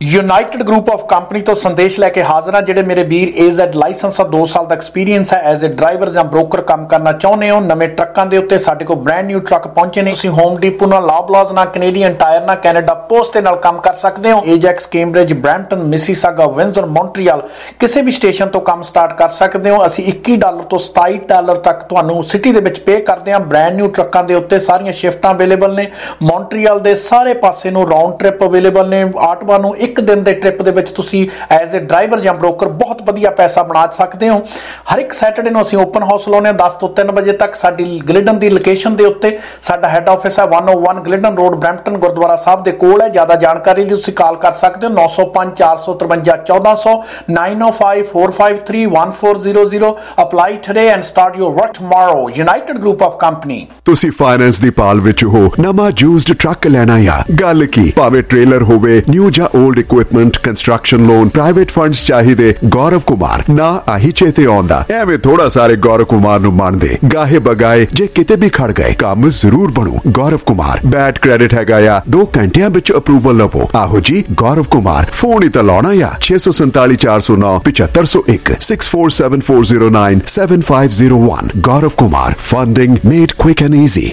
ਯੂਨਾਈਟਿਡ ਗਰੁੱਪ ਆਫ ਕੰਪਨੀ ਤੋਂ ਸੰਦੇਸ਼ ਲੈ ਕੇ ਹਾਜ਼ਰ ਹਾਂ। ਜਿਹੜੇ ਮੇਰੇ ਵੀਰ AZ ਲਾਇਸੈਂਸ ਔਰ 2 ਸਾਲ ਦਾ ਐਕਸਪੀਰੀਅੰਸ ਹੈ ਐਜ਼ ਅ ਡਰਾਈਵਰ ਜਾਂ ਬ੍ਰੋਕਰ ਕੰਮ ਕਰਨਾ ਚਾਹੁੰਦੇ ਹੋ, ਨਵੇਂ ਟਰੱਕਾਂ ਦੇ ਉੱਤੇ ਸਾਡੇ ਕੋਲ ਬ੍ਰੈਂਡ ਨਿਊ ਟਰੱਕ ਪਹੁੰਚੇ ਨੇ। ਤੁਸੀਂ ਹੋਮ ਡੀਪੋ ਨਾਲ, ਲੌਬਲਾਜ਼ ਨਾਲ, ਕੈਨੇਡੀਅਨ ਟਾਇਰ ਨਾਲ, ਕੈਨੇਡਾ ਪੋਸਟ ਦੇ ਨਾਲ ਕੰਮ ਕਰ ਸਕਦੇ ਹੋ। Ajax, Cambridge, Brampton, Mississauga, Windsor, Montreal ਕਿਸੇ ਵੀ ਸਟੇਸ਼ਨ ਤੋਂ ਕੰਮ ਸਟਾਰਟ ਕਰ ਸਕਦੇ ਹੋ। ਅਸੀਂ $21 ਤੋਂ $27 ਤੱਕ ਤੁਹਾਨੂੰ ਸਿਟੀ ਦੇ ਵਿੱਚ ਪੇ ਕਰਦੇ ਹਾਂ। ਬ੍ਰੈਂਡ ਨਿਊ ਟਰੱਕਾਂ ਦੇ ਉੱਤੇ ਸਾਰੀਆਂ ਸ਼ਿਫਟਾਂ ਅਵੇਲੇਬਲ ਨੇ। ਮੌਂਟਰੀਅਲ ਦੇ ਸਾਰੇ ਪਾਸੇ ਨੂੰ ਰਾਉਂਡ ਟ੍ਰਿਪ ਅਵੇਲੇਬਲ ਨੇ। ਆਟਵਾ ਨੂੰ ਇੱਕ ਦਿਨ ਦੇ ਟ੍ਰਿਪ ਦੇ ਵਿੱਚ ਤੁਸੀਂ ਐਜ਼ ਅ ਡਰਾਈਵਰ ਜਾਂ ਬ੍ਰੋਕਰ ਬਹੁਤ ਵਧੀਆ ਪੈਸਾ ਬਣਾ ਸਕਦੇ ਹੋ। ਹਰ ਇੱਕ ਸੈਟਰਡੇ ਨੂੰ ਅਸੀਂ ਓਪਨ ਹਾਊਸ ਲਾਉਂਦੇ ਹਾਂ 10 ਤੋਂ 3 ਵਜੇ ਤੱਕ। ਸਾਡੀ ਗਲਿਡਨ ਦੀ ਲੋਕੇਸ਼ਨ ਦੇ ਉੱਤੇ ਸਾਡਾ ਹੈੱਡ ਆਫਿਸ ਹੈ 101 Glidden road, Brampton gurdwara sahib ਦੇ ਕੋਲ ਹੈ। ਜ਼ਿਆਦਾ ਜਾਣਕਾਰੀ ਲਈ ਤੁਸੀਂ ਕਾਲ ਕਰ ਸਕਦੇ ਹੋ 905 453 1400 905 453 1400। Apply today and start your work tomorrow. United group of company. ਤੁਸੀਂ ਫਾਈਨੈਂਸ ਦੀ ਪਾਲ ਵਿੱਚ ਹੋ, ਨਵਾਂ ਯੂਜ਼ਡ ਟਰੱਕ ਲੈਣਾ ਆ, ਗੱਲ ਕੀ ਭਾਵੇਂ ਟ੍ਰੇਲਰ ਹੋਵੇ, ਨਿਊ ਜਾਂ old equipment, construction loan, private funds ਚਾਹੀਦੇ, ਗੌਰਵ ਕੁਮਾਰ ਨਾ ਆਹੀ ਚੇਤੇ ਆਉਂਦਾ। ਐਵੇਂ ਥੋੜਾ ਸਾਰੇ ਗੌਰਵ ਕੁਮਾਰ ਨੂੰ ਮੰਨਦੇ, ਗਾਹੇ ਬਗਾਏ ਜੇ ਕਿਤੇ ਵੀ ਖੜ ਗਏ ਕੰਮ ਜ਼ਰੂਰ ਬਣੂ। ਗੌਰਵ ਕੁਮਾਰ ਬੈਡ ਕ੍ਰੈਡਿਟ ਹੈਗਾ ਆ, 2 ਘੰਟਿਆਂ ਵਿੱਚ ਅਪਰੂਵਲ ਲਵੋ। ਆਹੋ ਜੀ ਗੌਰਵ ਕੁਮਾਰ, ਫੋਨ ਹੀ ਤਾਂ ਲਾਉਣਾ ਆ 647 409 7501 647 409 7501। Gaurav Kumar, funding made quick and easy.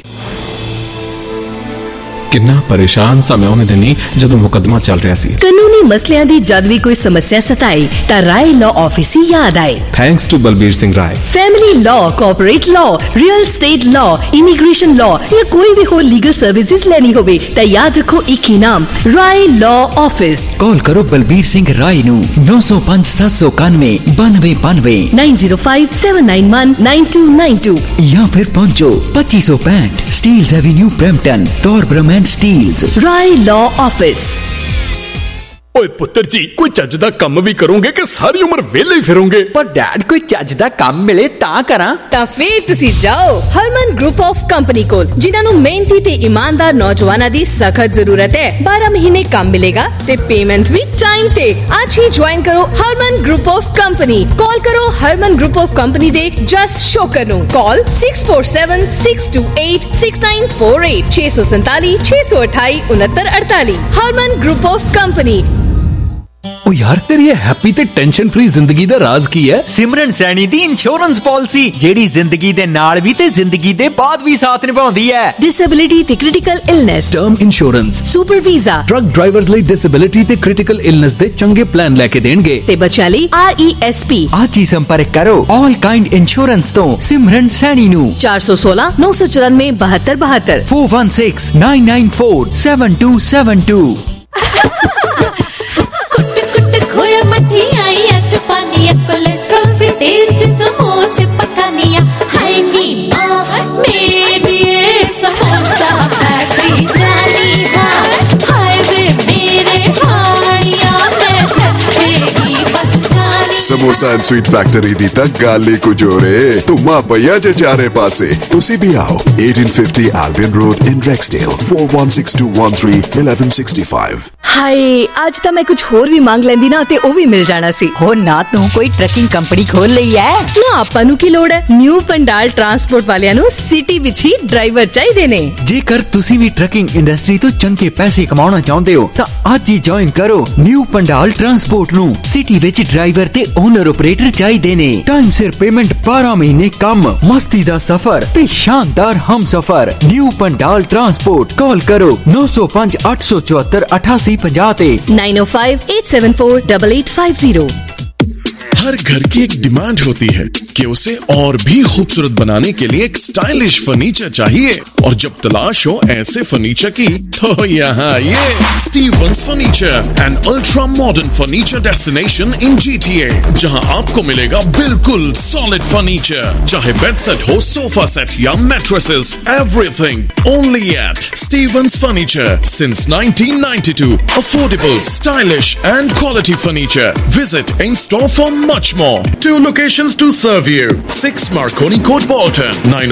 ਕਿੰਨਾ ਪਰੇਸ਼ਾਨ ਸਾਂ ਮੈਂ ਉਹਨੇ ਦਿਨੀ ਜਦੋਂ ਮੁਕੱਦਮਾ ਚੱਲ ਰਿਹਾ ਸੀ। ਕਾਨੂੰਨੀ ਮਸਲਿਆਂ ਦੀ ਜਦ ਵੀ ਕੋਈ ਸਮੱਸਿਆ ਸਤਾਏ ਤਾਂ ਰਾਏ ਲਾਅ ਆਫਿਸ ਹੀ ਯਾਦ ਆਏ। Thanks to Balbir Singh Rai. Family law, corporate law, real estate law, immigration law ਜਾਂ ਕੋਈ ਵੀ ਹੋਰ ਲੀਗਲ ਸਰਵਿਸਿਜ਼ ਲੈਣੀ ਹੋਵੇ ਤਾਂ ਯਾਦ ਰੱਖੋ ਇੱਕ ਹੀ ਨਾਮ, ਰਾਏ ਲਾਅ ਆਫਿਸ। ਕਾਲ ਕਰੋ ਬਲਬੀਰ ਸਿੰਘ ਰਾਏ ਨੂੰ 905 791 9292 905 791 9292 ਜਾਂ ਫਿਰ ਪਹੁੰਚੋ 2565 Steeles avenue Brampton, Torbram Steeles. Rai law office. ਓਏ ਪੁੱਤਰ ਜੀ, ਕੋਈ ਚੱਜ ਦਾ ਕੰਮ ਵੀ ਕਰੋਗੇ ਕਿ ਸਾਰੀ ਉਮਰ ਵਿਹਲੇ ਹੀ ਫਿਰੋਗੇ? ਪਰ ਡੈਡ ਕੋਈ ਚੱਜ ਦਾ ਕੰਮ ਮਿਲੇ ਤਾਂ ਕਰਾਂ। ਤਾਂ ਫੇਰ ਤੁਸੀਂ ਜਾਓ ਹਰਮਨ ਗਰੁੱਪ ਆਫ ਕੰਪਨੀ ਕੋਲ, ਜਿਨ੍ਹਾਂ ਨੂੰ ਮਿਹਨਤੀ ਤੇ ਇਮਾਨਦਾਰ ਨੌਜਵਾਨਾਂ ਦੀ ਸਖਤ ਜ਼ਰੂਰਤ ਹੈ। 12 ਮਹੀਨੇ ਕੰਮ ਮਿਲੇਗਾ ਤੇ ਪੇਮੈਂਟ ਵੀ ਟਾਈਮ ਤੇ। ਅੱਜ ਹੀ ਜੁਆਇਨ ਕਰੋ Harman group of company. Call ਕਰੋ ਹਰਮਨ ਗਰੁੱਪ ਆਫ ਕੰਪਨੀ ਦੇ ਜਸ ਸ਼ੋਕਰ ਨੂੰ। Call 647 628 6948 647 628 6948। Harman group of company. ਓ ਯਾਰ, ਤੇਰੀ ਇਹ ਹੈਪੀ ਤੇ ਟੈਨਸ਼ਨ ਫ੍ਰੀ ਜ਼ਿੰਦਗੀ ਦਾ ਰਾਜ਼ ਕੀ ਹੈ? ਸਿਮਰਨ ਸੈਣੀ ਦੀ ਇੰਸ਼ੋਰੈਂਸ ਪਾਲਿਸੀ, ਜਿਹੜੀ ਜ਼ਿੰਦਗੀ ਦੇ ਨਾਲ ਵੀ ਤੇ ਜ਼ਿੰਦਗੀ ਦੇ ਬਾਅਦ ਵੀ ਸਾਥ ਨਿਭਾਉਂਦੀ ਹੈ। ਡਿਸੇਬਿਲਿਟੀ ਤੇ critical illness, term insurance, super visa, truck drivers ਲਈ ਡਿਸੇਬਿਲਿਟੀ ਤੇ ਕ੍ਰਿਟੀਕਲ ਇਲਨੈਸ ਦੇ ਚੰਗੇ ਪਲਾਨ ਲੈ ਕੇ ਦੇਣਗੇ। ਤੇ ਬੱਚਿਆਂ ਲਈ RESP। ਅੱਜ ਹੀ ਸੰਪਰਕ ਕਰੋ ਆਲ ਕਾਈਂਡ ਇੰਸ਼ੋਰੈਂਸ ਤੋਂ ਸਿਮਰਨ ਸੈਣੀ ਨੂੰ 416 994 7272 416 994 7272। खोया मठियाई चपानिया कोलेस्ट्रॉल फ्री तेल च समोसे पकानिया हाय नी मां मेरी समोसा बैटरी जानी हाय वे मेरे हानिया मैं तेरी बस जानी। ਸਮੋਸਾ ਐਂਡ ਸਵੀਟ ਫੈਕਟਰੀ ਦੀ ਤਾਂ ਗੱਲ ਹੀ ਕੁਝ ਹੋ ਰੇ। ਧੁਮਾ ਪਈਆ ਜੇ ਚਾਰੇ ਪਾਸੇ। ਤੁਸੀਂ ਵੀ ਆਓ 1850 Albion Road in Rexdale 416213 1165। ਹਾਏ, ਅੱਜ ਤਾਂ ਮੈਂ ਕੁਝ ਹੋਰ ਵੀ ਮੰਗ ਲੈਂਦੀ ਨਾ ਤੇ ਉਹ ਵੀ ਮਿਲ ਜਾਣਾ ਸੀ। ਹੋ ਨਾ ਤੂੰ ਕੋਈ ਟਰੱਕਿੰਗ ਕੰਪਨੀ ਖੋਲ ਲਈ ਐ ਨਾ। ਆਪਾਂ ਨੂੰ ਕੀ ਲੋੜ ਹੈ? ਨਿਊ ਪੰਡਾਲ ਟਰਾਂਸਪੋਰਟ ਵਾਲਿਆਂ ਨੂੰ ਸਿਟੀ ਵਿੱਚ ਹੀ ਡਰਾਈਵਰ ਚਾਹੀਦੇ ਨੇ। ਜੇਕਰ ਤੁਸੀਂ ਵੀ ਟਰੱਕਿੰਗ ਇੰਡਸਟਰੀ ਤੋਂ ਚੰਗੇ ਪੈਸੇ ਕਮਾਉਣਾ ਚਾਹੁੰਦੇ ਹੋ ਤਾਂ ਅੱਜ ਹੀ ਜੁਆਇਨ ਕਰੋ ਨਿਊ ਪੰਡਾਲ ਟਰਾਂਸਪੋਰਟ ਨੂੰ। ਸਿਟੀ ਵਿੱਚ ਡਰਾਈਵਰ ਤੇ ਓਨਰ ਆਪਰੇਟਰ ਚਾਹੀਦੇ ਨੇ। ਟਾਈਮ ਸਿਰ ਪੇਮੈਂਟ, 12 ਮਹੀਨੇ ਕੰਮ, ਮਸਤੀ ਦਾ ਸਫ਼ਰ ਤੇ ਸ਼ਾਨਦਾਰ ਹਮਸਫ਼ਰ। New Pandal transport. ਕਾਲ ਕਰੋ 905 874 8850 ਤੇ 905 874 8850। हर घर की एक डिमांड होती है कि उसे और भी खूबसूरत बनाने के लिए एक स्टाइलिश फर्नीचर चाहिए, और जब तलाश हो ऐसे फर्नीचर की तो यहाँ ये Stevens furniture, an ultra modern furniture destination in GTA, जहाँ आपको मिलेगा बिल्कुल सॉलिड फर्नीचर, चाहे बेड सेट हो, सोफा सेट या mattresses, everything only at Stevens furniture since 1992. Affordable, stylish and quality furniture. Visit in store for much more. 2 locations to serve you. 6 Marconi Court, Bolton.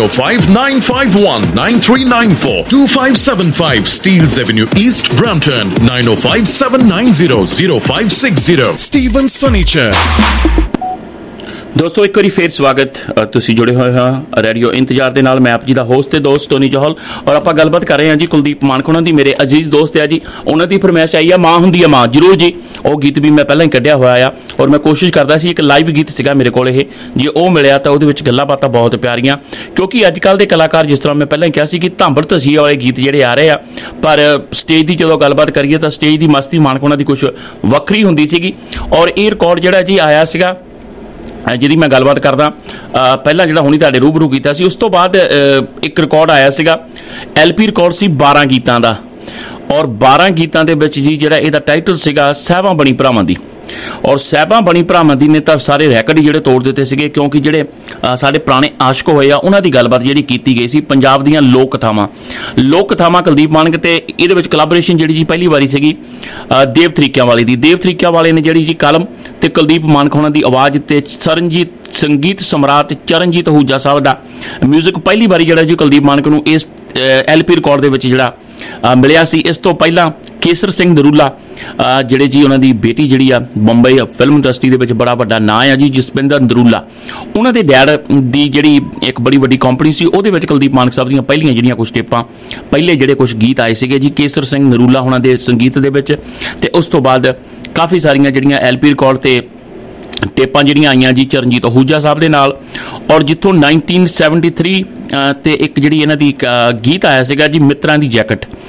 905-951-9394. 2575 Steeles Avenue East, Brampton. 905-790-0560. Stevens Furniture. ਦੋਸਤੋ ਇੱਕ ਵਾਰੀ ਫੇਰ ਸਵਾਗਤ, ਤੁਸੀਂ ਜੁੜੇ ਹੋਏ ਹੋ radio ਇੰਤਜ਼ਾਰ ਦੇ ਨਾਲ। ਮੈਂ ਆਪ ਜੀ ਦਾ ਹੋਸਟ ਤੇ ਦੋਸਤ ਟੋਨੀ ਚਹਿਲ, ਔਰ ਆਪਾਂ ਗੱਲਬਾਤ ਕਰ ਰਹੇ ਹਾਂ ਜੀ ਕੁਲਦੀਪ ਮਾਨਖੁਣਾ ਦੀ। ਮੇਰੇ ਅਜ਼ੀਜ਼ ਦੋਸਤ ਹੈ ਜੀ, ਉਹਨਾਂ ਦੀ ਫਰਮਾਇਸ਼ ਆਈ ਆ ਮਾਂ ਹੁੰਦੀ ਆ ਮਾਂ। ਜ਼ਰੂਰ ਜੀ, ਉਹ ਗੀਤ ਵੀ ਮੈਂ ਪਹਿਲਾਂ ਹੀ ਕੱਢਿਆ ਹੋਇਆ ਆ, ਔਰ ਮੈਂ ਕੋਸ਼ਿਸ਼ ਕਰਦਾ ਸੀ ਇੱਕ ਲਾਈਵ ਗੀਤ ਸੀਗਾ ਮੇਰੇ ਕੋਲ, ਇਹ ਜੇ ਉਹ ਮਿਲਿਆ ਤਾਂ ਉਹਦੇ ਵਿੱਚ ਗੱਲਾਂ ਬਾਤਾਂ ਬਹੁਤ ਪਿਆਰੀਆਂ, ਕਿਉਂਕਿ ਅੱਜ ਕੱਲ੍ਹ ਦੇ ਕਲਾਕਾਰ ਜਿਸ ਤਰ੍ਹਾਂ ਮੈਂ ਪਹਿਲਾਂ ਹੀ ਕਿਹਾ ਸੀ ਕਿ ਧਾਂਬੜ ਤਸੀਹੇ ਵਾਲੇ ਗੀਤ ਜਿਹੜੇ ਆ ਰਹੇ ਆ, ਪਰ ਸਟੇਜ ਦੀ ਜਦੋਂ ਗੱਲਬਾਤ ਕਰੀਏ ਤਾਂ ਸਟੇਜ ਦੀ ਮਸਤੀ ਮਾਨਖੁਣਾ ਦੀ ਕੁਛ ਵੱਖਰੀ ਹੁੰਦੀ ਸੀਗੀ। ਔਰ ਇਹ ਰਿਕਾਰਡ ਜਿਹੜਾ ਜੀ ਆਇਆ ਸੀਗਾ, ਜਿਹਦੀ ਮੈਂ ਗੱਲਬਾਤ ਕਰਦਾ, ਪਹਿਲਾਂ ਜਿਹੜਾ ਹੁਣੀ ਤੁਹਾਡੇ ਰੂਬਰੂ ਕੀਤਾ ਸੀ, ਉਸ ਤੋਂ ਬਾਅਦ ਇੱਕ ਰਿਕਾਰਡ ਆਇਆ ਸੀਗਾ, LP ਰਿਕਾਰਡ ਸੀ 12 ਗੀਤਾਂ ਦਾ, ਔਰ 12 ਗੀਤਾਂ ਦੇ ਵਿੱਚ ਜੀ ਜਿਹੜਾ ਇਹਦਾ ਟਾਈਟਲ ਸੀਗਾ ਸਾਹਿਬਾਂ ਬਣੀ ਭਰਾਵਾਂ ਦੀ। ਔਰ ਸਾਹਿਬਾਂ ਬਣੀ ਭਰਾਵਾਂ ਦੀ ਨੇ ਤਾਂ ਸਾਰੇ ਰੈਕਡ ਜਿਹੜੇ ਤੋੜ ਦਿੱਤੇ ਸੀਗੇ, ਕਿਉਂਕਿ ਜਿਹੜੇ ਸਾਡੇ ਪੁਰਾਣੇ ਆਸ਼ਕ ਹੋਏ ਆ ਉਹਨਾਂ ਦੀ ਗੱਲਬਾਤ ਜਿਹੜੀ ਕੀਤੀ ਗਈ ਸੀ, ਪੰਜਾਬ ਦੀਆਂ ਲੋਕ ਕਥਾਵਾਂ ਕੁਲਦੀਪ ਮਾਨਕ ਤੇ ਇਹਦੇ ਵਿੱਚ ਕੋਲੈਬੋਰੇਸ਼ਨ ਜਿਹੜੀ ਜੀ ਪਹਿਲੀ ਵਾਰੀ ਸੀਗੀ ਦੇਵ ਤਰੀਕਿਆਂ ਵਾਲੇ ਦੀ। ਦੇਵ ਤਰੀਕਿਆਂ ਵਾਲੇ ਨੇ ਜਿਹੜੀ ਜੀ ਕਲਮ ਤੇ ਕੁਲਦੀਪ ਮਾਨਖੁਣਾ ਦੀ ਆਵਾਜ਼ ਤੇ ਸਰਨਜੀਤ ਸੰਗੀਤ ਸਮਰਾਟ ਚਰਨਜੀਤ ਅਹੂਜਾ ਸਾਹਿਬ ਦਾ ਮਿਊਜ਼ਿਕ ਪਹਿਲੀ ਵਾਰੀ ਜਿਹੜਾ ਜੀ ਕੁਲਦੀਪ ਮਾਨਕ ਨੂੰ ਇਸ LP ਰਿਕਾਰਡ ਦੇ ਵਿੱਚ ਜਿਹੜਾ ਮਿਲਿਆ ਸੀ। ਇਸ ਤੋਂ ਪਹਿਲਾਂ ਕੇਸਰ ਸਿੰਘ ਨਰੂਲਾ ਜਿਹੜੇ ਜੀ ਉਹਨਾਂ ਦੀ ਬੇਟੀ ਜਿਹੜੀ ਆ ਬੰਬਈ ਫਿਲਮ ਇੰਡਸਟਰੀ ਦੇ ਵਿੱਚ ਬੜਾ ਵੱਡਾ ਨਾਂ ਆ ਜੀ, ਜਸਪਿੰਦਰ ਨਰੂਲਾ, ਉਹਨਾਂ ਦੇ ਡੈਡ ਦੀ ਜਿਹੜੀ ਇੱਕ ਬੜੀ ਵੱਡੀ ਕੰਪਨੀ ਸੀ, ਉਹਦੇ ਵਿੱਚ ਕੁਲਦੀਪ ਮਾਨਕ ਸਾਹਿਬ ਦੀਆਂ ਪਹਿਲੀਆਂ ਜਿਹੜੀਆਂ ਕੁਛ ਟੇਪਾਂ, ਪਹਿਲੇ ਜਿਹੜੇ ਕੁਛ ਗੀਤ ਆਏ ਸੀਗੇ ਜੀ ਕੇਸਰ ਸਿੰਘ ਨਰੂਲਾ ਉਹਨਾਂ ਦੇ ਸੰਗੀਤ ਦੇ ਵਿੱਚ। ਤੇ ਉਸ ਤੋਂ ਬਾਅਦ ਕਾਫੀ ਸਾਰੀਆਂ ਜਿਹੜੀਆਂ LP ਰਿਕਾਰਡ ਤੇ ਟੇਪਾਂ ਜਿਹੜੀਆਂ ਆਈਆਂ ਜੀ ਚਰਨਜੀਤ ਅਹੂਜਾ ਸਾਹਿਬ ਦੇ ਨਾਲ। ਔਰ ਜਿੱਥੋਂ 1973 ਤੇ ਇੱਕ ਜਿਹੜੀ ਇਹਨਾਂ ਦੀ ਗੀਤ ਆਇਆ ਸੀਗਾ ਜੀ ਮਿੱਤਰਾਂ ਦੀ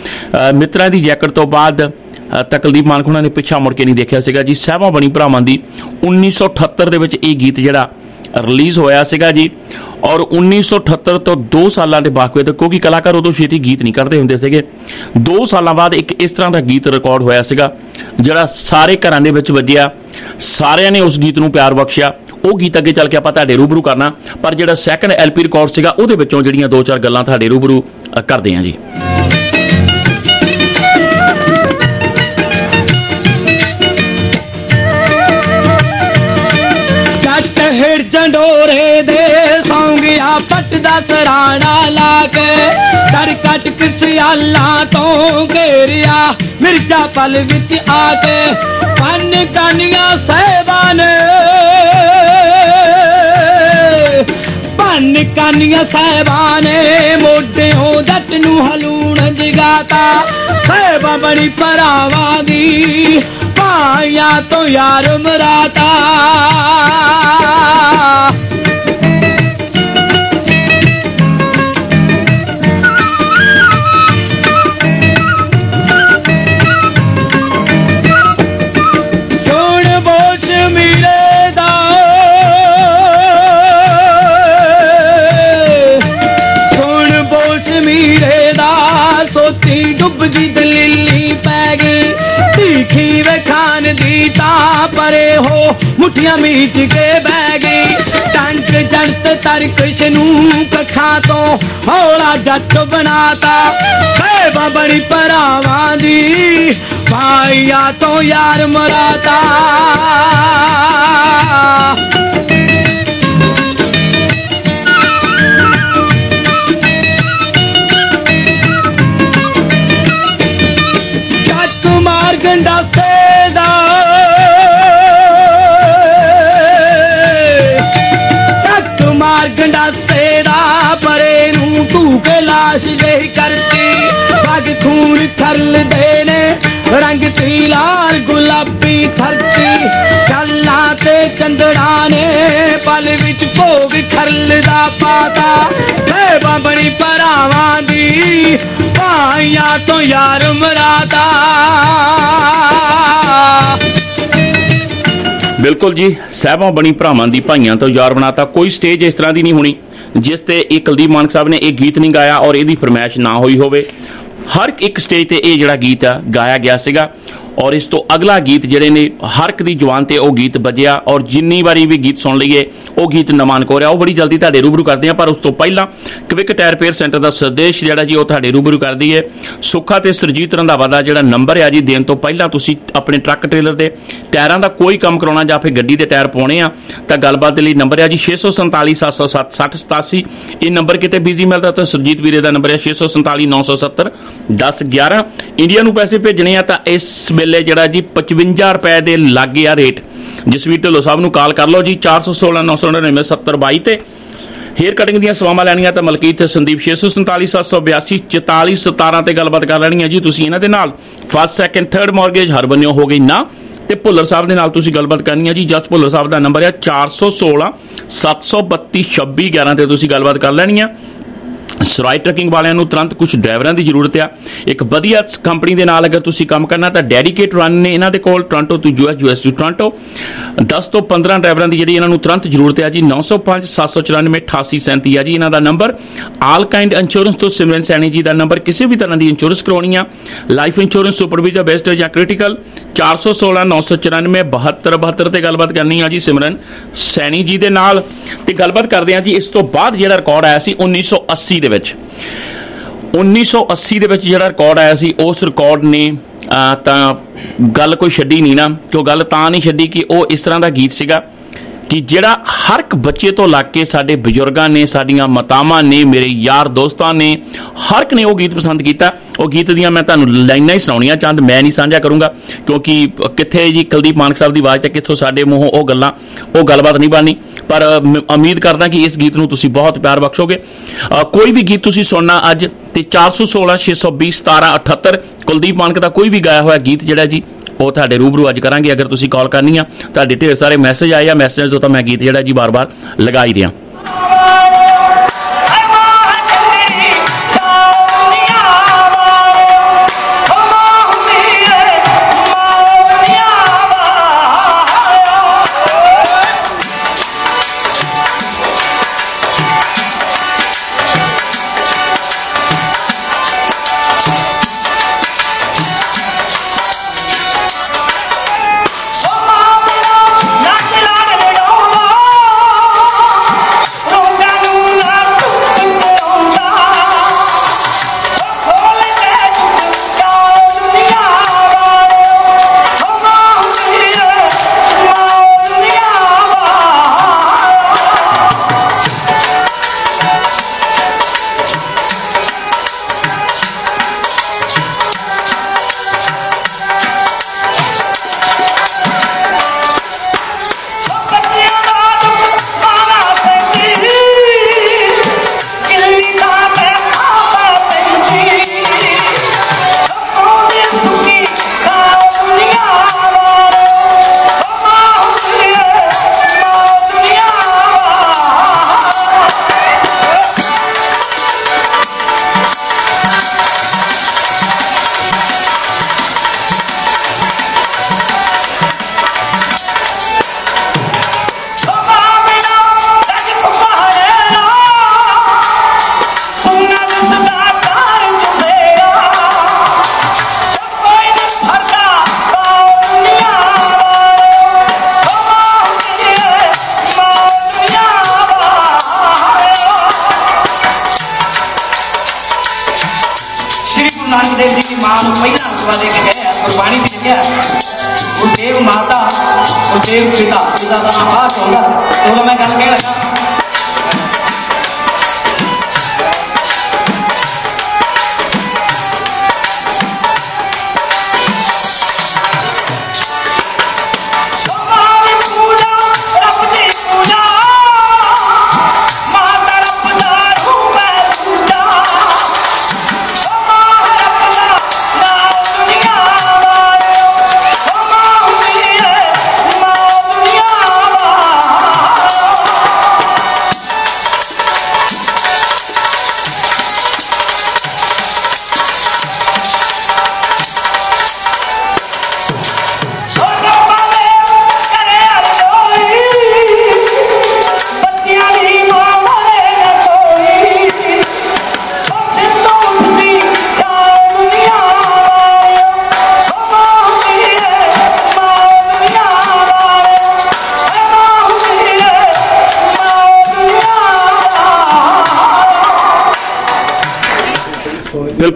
ਜੈਕਟ ਤੋਂ ਬਾਅਦ ਤਾਂ ਕੁਲਦੀਪ ਮਾਨਖੁਣਾ ਨੇ ਪਿੱਛਾ ਮੁੜ ਕੇ ਨਹੀਂ ਦੇਖਿਆ ਸੀਗਾ ਜੀ। ਸਾਹਿਬਾਂ ਬਣੀ ਭਰਾਵਾਂ ਦੀ 1978 ਦੇ ਵਿੱਚ ਇਹ ਗੀਤ ਜਿਹੜਾ ਰਿਲੀਜ਼ ਹੋਇਆ ਸੀਗਾ ਜੀ। ਔਰ 1978 ਤੋਂ 2 ਸਾਲਾਂ ਦੇ ਬਾਅਦ, ਕਿਉਂਕਿ ਕਲਾਕਾਰ ਉਦੋਂ ਛੇਤੀ ਗੀਤ ਨਹੀਂ ਕੱਢਦੇ ਹੁੰਦੇ ਸੀਗੇ, 2 ਸਾਲਾਂ ਬਾਅਦ ਇੱਕ ਇਸ ਤਰ੍ਹਾਂ ਦਾ ਗੀਤ ਰਿਕਾਰਡ ਹੋਇਆ ਸੀਗਾ ਜਿਹੜਾ ਸਾਰੇ ਘਰਾਂ ਦੇ ਵਿੱਚ ਵੱਜਿਆ, ਸਾਰਿਆਂ ਨੇ ਉਸ ਗੀਤ ਨੂੰ ਪਿਆਰ ਬਖਸ਼ਿਆ। ਉਹ ਗੀਤ ਅੱਗੇ ਚੱਲ ਕੇ ਆਪਾਂ ਤੁਹਾਡੇ ਰੂਬਰੂ ਕਰਨਾ, ਪਰ ਜਿਹੜਾ ਸੈਕੰਡ LP ਰਿਕਾਰਡ ਸੀਗਾ ਉਹਦੇ ਵਿੱਚੋਂ ਜਿਹੜੀਆਂ 2-4 ਗੱਲਾਂ ਤੁਹਾਡੇ ਰੂਬਰੂ ਕਰਦੇ ਹਾਂ ਜੀ। ਜੰਡੋਰੇ ਦੇ ਸੌਂਗਿਆ ਪੱਟ ਦਾ ਸਰਾਣਾ ਲਾ ਕੇ ਦਰ ਕਟਕ ਸਿਆਲਾਂ ਤੋਂ ਘੇਰਿਆ ਮਿਰਜ਼ਾ ਪਲ ਵਿੱਚ ਆ ਕੇ ਪੰਨ ਕਾਨੀਆਂ ਸਾਹਿਬਾਂ ਨੇ ਮੋਢਿਓਂ ਜੱਟ ਨੂੰ ਹਲੂਣ ਜਗਾਤਾ। ਸਾਹਿਬਾਂ ਬਣੀ ਭਰਾਵਾਂ ਦੀ ਭਾਈਆਂ ਤੋਂ ਯਾਰ ਮਰਾਤਾ। ਡੁੱਬਦੀ ਦਲੀਲੀ ਪੈ ਗਈ ਤੀਖੀ ਵੇਖਾਨ ਦੀ ਤਾਂ ਪਰੇ ਹੋ ਮੁੱਠੀਆਂ ਮੀਚ ਕੇ ਬਹਿ ਗਈ। ਟੰਕ ਜੰਤ ਤਰਕਸ਼ ਨੂੰ ਕੱਖਾਂ ਤੋਂ ਹੌਲਾ ਜੱਟ ਬਣਾਤਾ। ਸਾਹਿਬਾਂ ਬਣੀ ਭਰਾਵਾਂ ਦੀ ਭਾਈਆਂ ਤੋਂ ਯਾਰ ਮਰਾਤਾ। ਗੰਡਾਸੇ ਦਾ ਟੱਕ ਮਾਰ ਗੰਡਾਸੇ ਦਾ ਪਰੇ ਨੂੰ ਧੂਕੇ ਲਾਸ਼ ਜਿਹੀ ਕਰਤੀ। ਪੱਗ ਖੂਨ ਖਰਲਦੇ ਨੇ ਰੰਗ ਤੀ ਲਾਲ ਗੁਲਾਬੀ ਧਰਤੀ। ਚੱਲਾਂ ਤੇ ਚੰਦੜਾ ਨੇ ਪਲ ਵਿੱਚ ਭੋਗ ਖਰਲਦਾ ਪਾਤਾ। ਸਾਹਿਬਾਂ ਬਣੀ ਭਰਾਵਾਂ ਦੀ ਭਾਈਆਂ ਤੋਂ ਯਾਰ ਮਰਾਤਾ। ਬਿਲਕੁਲ ਜੀ, ਸਾਹਿਬਾਂ ਬਣੀ ਭਰਾਵਾਂ ਦੀ ਭਾਈਆਂ ਤੋਂ ਯਾਰ ਬਣਾਤਾ। ਕੋਈ ਸਟੇਜ ਇਸ ਤਰ੍ਹਾਂ ਦੀ ਨਹੀਂ ਹੋਣੀ ਜਿਸ ਤੇ ਇਹ ਕੁਲਦੀਪ ਮਾਨਕ ਸਾਹਿਬ ਨੇ ਇਹ ਗੀਤ ਨਹੀਂ ਗਾਇਆ ਔਰ ਇਹਦੀ ਫਰਮਾਇਸ਼ ਨਾ ਹੋਈ ਹੋਵੇ। ਹਰ ਇੱਕ ਸਟੇਜ ਤੇ ਇਹ ਜਿਹੜਾ ਗੀਤ ਆ ਗਾਇਆ ਗਿਆ ਸੀਗਾ। ਔਰ ਇਸ ਤੋਂ ਅਗਲਾ ਗੀਤ ਜਿਹੜੇ ਨੇ ਹਰ ਇੱਕ ਦੀ ਜਵਾਨ ਤੇ ਉਹ ਗੀਤ ਵੱਜਿਆ। ਔਰ ਜਿੰਨੀ ਵਾਰੀ ਵੀ ਗੀਤ ਸੁਣ ਲਈਏ ਉਹ ਗੀਤ ਨਵਾਂ ਨਕੋਰਿਆ, ਉਹ ਬੜੀ ਜਲਦੀ ਤੁਹਾਡੇ ਰੂਬਰੂ ਕਰਦੇ ਆ। ਪਰ ਉਸ ਤੋਂ ਪਹਿਲਾਂ ਕਵਿਕ ਟਾਇਰ ਰਿਪੇਅਰ ਸੈਂਟਰ ਦਾ ਸੰਦੇਸ਼ ਜਿਹੜਾ ਜੀ ਉਹ ਤੁਹਾਡੇ ਰੂਬਰੂ ਕਰਦੀ ਹੈ। ਸੁੱਖਾ ਤੇ ਸਰਜੀਤ ਰੰਧਾਵਾ ਦਾ ਜਿਹੜਾ ਨੰਬਰ ਆ ਜੀ ਦੇਣ ਤੋਂ ਪਹਿਲਾਂ ਤੁਸੀਂ ਆਪਣੇ ਟਰੱਕ ਟ੍ਰੇਲਰ ਦੇ ਟਾਇਰਾਂ ਦਾ ਕੋਈ ਕੰਮ ਕਰਾਉਣਾ ਜਾਂ ਫਿਰ ਗੱਡੀ ਦੇ ਟਾਇਰ ਪਾਉਣੇ ਆ ਤਾਂ ਗੱਲਬਾਤ ਦੇ ਲਈ ਨੰਬਰ ਹੈ ਜੀ 647 707 6087। ਇਹ ਨੰਬਰ ਕਿਤੇ ਬਿਜ਼ੀ ਮਿਲਦਾ ਤਾਂ ਸਰਜੀਤ ਵੀਰੇ ਦਾ ਨੰਬਰ ਹੈ 647 970 1011। ਇੰਡੀਆ ਨੂੰ ਪੈਸੇ ਭੇਜਣੇ ਆ ਤਾਂ ਇਸ ਵੇਲੇ ਵੇਲੇ ਜਿਹੜਾ ਜੀ 55 ਰੁਪਏ ਦੇ ਲਾਗੇ ਆ ਰੇਟ। ਜਸਵੀਰ ਢਿੱਲੋਂ ਸਾਹਿਬ ਨੂੰ ਕਾਲ ਕਰ ਲਓ ਜੀ 416 999 7022 ਤੇ। ਹੇਅਰ ਕਟਿੰਗ ਦੀਆਂ ਸੇਵਾਵਾਂ ਲੈਣੀਆਂ ਤਾਂ ਮਲਕੀਤ ਸੰਦੀਪ 647 782 44 17 ਤੇ ਗੱਲਬਾਤ ਕਰ ਲੈਣੀ ਹੈ ਜੀ ਤੁਸੀਂ ਇਹਨਾਂ ਦੇ ਨਾਲ। ਫਸਟ ਸੈਕਿੰਡ ਥਰਡ ਮੌਰਗੇਜ ਹਰ ਬੰਨਿਓ ਹੋ ਗਈ ਨਾ। ਤੇ ਭੁੱਲਰ ਸਾਹਿਬ ਦੇ ਨਾਲ ਤੁਸੀਂ ਗੱਲਬਾਤ ਕਰਨੀ ਹੈ ਜੀ। ਜਸ ਭੁੱਲਰ ਸਾਹਿਬ ਦਾ ਨੰਬਰ ਹੈ 416 732 26 11 ਤੇ ਤੁਸੀਂ ਗੱਲਬਾਤ ਕਰ ਲੈਣੀ ਆ। ਸਰਾਈ ਟਰੱਕਿੰਗ ਵਾਲਿਆਂ ਨੂੰ ਤੁਰੰਤ ਕੁਝ ਡਰਾਈਵਰਾਂ ਦੀ ਜ਼ਰੂਰਤ ਆ। ਇੱਕ ਵਧੀਆ ਕੰਪਨੀ ਦੇ ਨਾਲ ਅਗਰ ਤੁਸੀਂ ਕੰਮ ਕਰਨਾ ਤਾਂ ਡੈਡੀਕੇਟ ਰਨ ਨੇ ਇਹਨਾਂ ਦੇ ਕੋਲ ਟੋਰਾਂਟੋ ਤੋਂ US ਟੂ ਟੋਰਾਂਟੋ। 10 ਤੋਂ 15 ਡਰਾਈਵਰਾਂ ਦੀ ਜਿਹੜੀ ਇਹਨਾਂ ਨੂੰ ਤੁਰੰਤ ਜ਼ਰੂਰਤ ਆ ਜੀ। 905 794 8837 ਆ ਜੀ ਇਹਨਾਂ ਦਾ ਨੰਬਰ। ਆਲ ਕਾਈਂਡ ਇੰਸ਼ੋਰੈਂਸ ਤੋਂ ਸਿਮਰਨ ਸੈਣੀ ਜੀ ਦਾ ਨੰਬਰ। ਕਿਸੇ ਵੀ ਤਰ੍ਹਾਂ ਦੀ ਇੰਸ਼ੋਰੈਂਸ ਕਰਵਾਉਣੀ ਆ, ਲਾਈਫ ਇੰਸ਼ੋਰੈਂਸ, ਸੁਪਰਵੀਜ਼ਰ, ਬੈਸਟ ਜਾਂ ਕ੍ਰਿਟੀਕਲ, 416 994 72 72 ਤੇ ਗੱਲਬਾਤ ਕਰਨੀ ਆ ਜੀ ਸਿਮਰਨ ਸੈਣੀ ਜੀ ਦੇ ਨਾਲ। ਤੇ ਗੱਲਬਾਤ ਕਰਦੇ ਆ ਜੀ ਇਸ ਤੋਂ ਬਾਅਦ ਜਿਹੜਾ ਰਿਕਾਰਡ ਆਇਆ ਸੀ 1980 ਦੇ ਵਿੱਚ। 1980 ਦੇ ਵਿੱਚ ਜਿਹੜਾ ਰਿਕਾਰਡ ਆਇਆ ਸੀ ਉਸ ਰਿਕਾਰਡ ਨੇ ਤਾਂ ਗੱਲ ਕੋਈ ਛੱਡੀ ਨਹੀਂ ਨਾ। ਕਿਉਂ ਗੱਲ ਤਾਂ ਨਹੀਂ ਛੱਡੀ ਕਿ ਉਹ ਇਸ ਤਰ੍ਹਾਂ ਦਾ ਗੀਤ ਸੀਗਾ ਕਿ ਜਿਹੜਾ ਹਰ ਇੱਕ ਬੱਚੇ ਤੋਂ ਲੱਗ ਕੇ ਸਾਡੇ ਬਜ਼ੁਰਗਾਂ ਨੇ, ਸਾਡੀਆਂ ਮਾਤਾਵਾਂ ਨੇ, ਮੇਰੇ ਯਾਰ ਦੋਸਤਾਂ ਨੇ, ਹਰ ਇੱਕ ਨੇ ਉਹ ਗੀਤ ਪਸੰਦ ਕੀਤਾ। ਉਹ ਗੀਤ ਦੀਆਂ ਮੈਂ ਤੁਹਾਨੂੰ ਲਾਈਨਾਂ ਹੀ ਸੁਣਾਉਣੀਆਂ, ਚੰਦ ਮੈਂ ਨਹੀਂ ਸਾਂਝਾ ਕਰੂੰਗਾ ਕਿਉਂਕਿ ਕਿੱਥੇ ਜੀ ਕੁਲਦੀਪ ਮਾਨਕ ਸਾਹਿਬ ਦੀ ਆਵਾਜ਼ ਤੇ ਕਿੱਥੋਂ ਸਾਡੇ ਮੂੰਹੋਂ ਉਹ ਗੱਲਬਾਤ ਨਹੀਂ ਬਣਨੀ। ਪਰ ਉਮੀਦ ਕਰਦਾ ਕਿ ਇਸ ਗੀਤ ਨੂੰ ਤੁਸੀਂ ਬਹੁਤ ਪਿਆਰ ਬਖਸ਼ੋਗੇ। ਕੋਈ ਵੀ ਗੀਤ ਤੁਸੀਂ ਸੁਣਨਾ ਅੱਜ ਤੇ 416 620 17 78 ਕੁਲਦੀਪ ਮਾਨਕ ਦਾ ਕੋਈ ਵੀ ਗਾਇਆ ਹੋਇਆ ਗੀਤ ਜਿਹੜਾ ਜੀ ਉਹ ਤੁਹਾਡੇ ਰੂਬਰੂ ਅੱਜ ਕਰਾਂਗੇ। ਅਗਰ ਤੁਸੀਂ ਕਾਲ ਕਰਨੀ ਆ ਤੁਹਾਡੇ ਢੇਰ ਸਾਰੇ ਮੈਸੇਜ ਆਏ ਆ, ਮੈਸੇਜ ਤੋਂ ਤਾਂ ਮੈਂ ਗੀਤ ਜਿਹੜਾ ਜੀ ਬਾਰ-ਬਾਰ ਲਗਾ ਹੀ ਰਿਹਾ।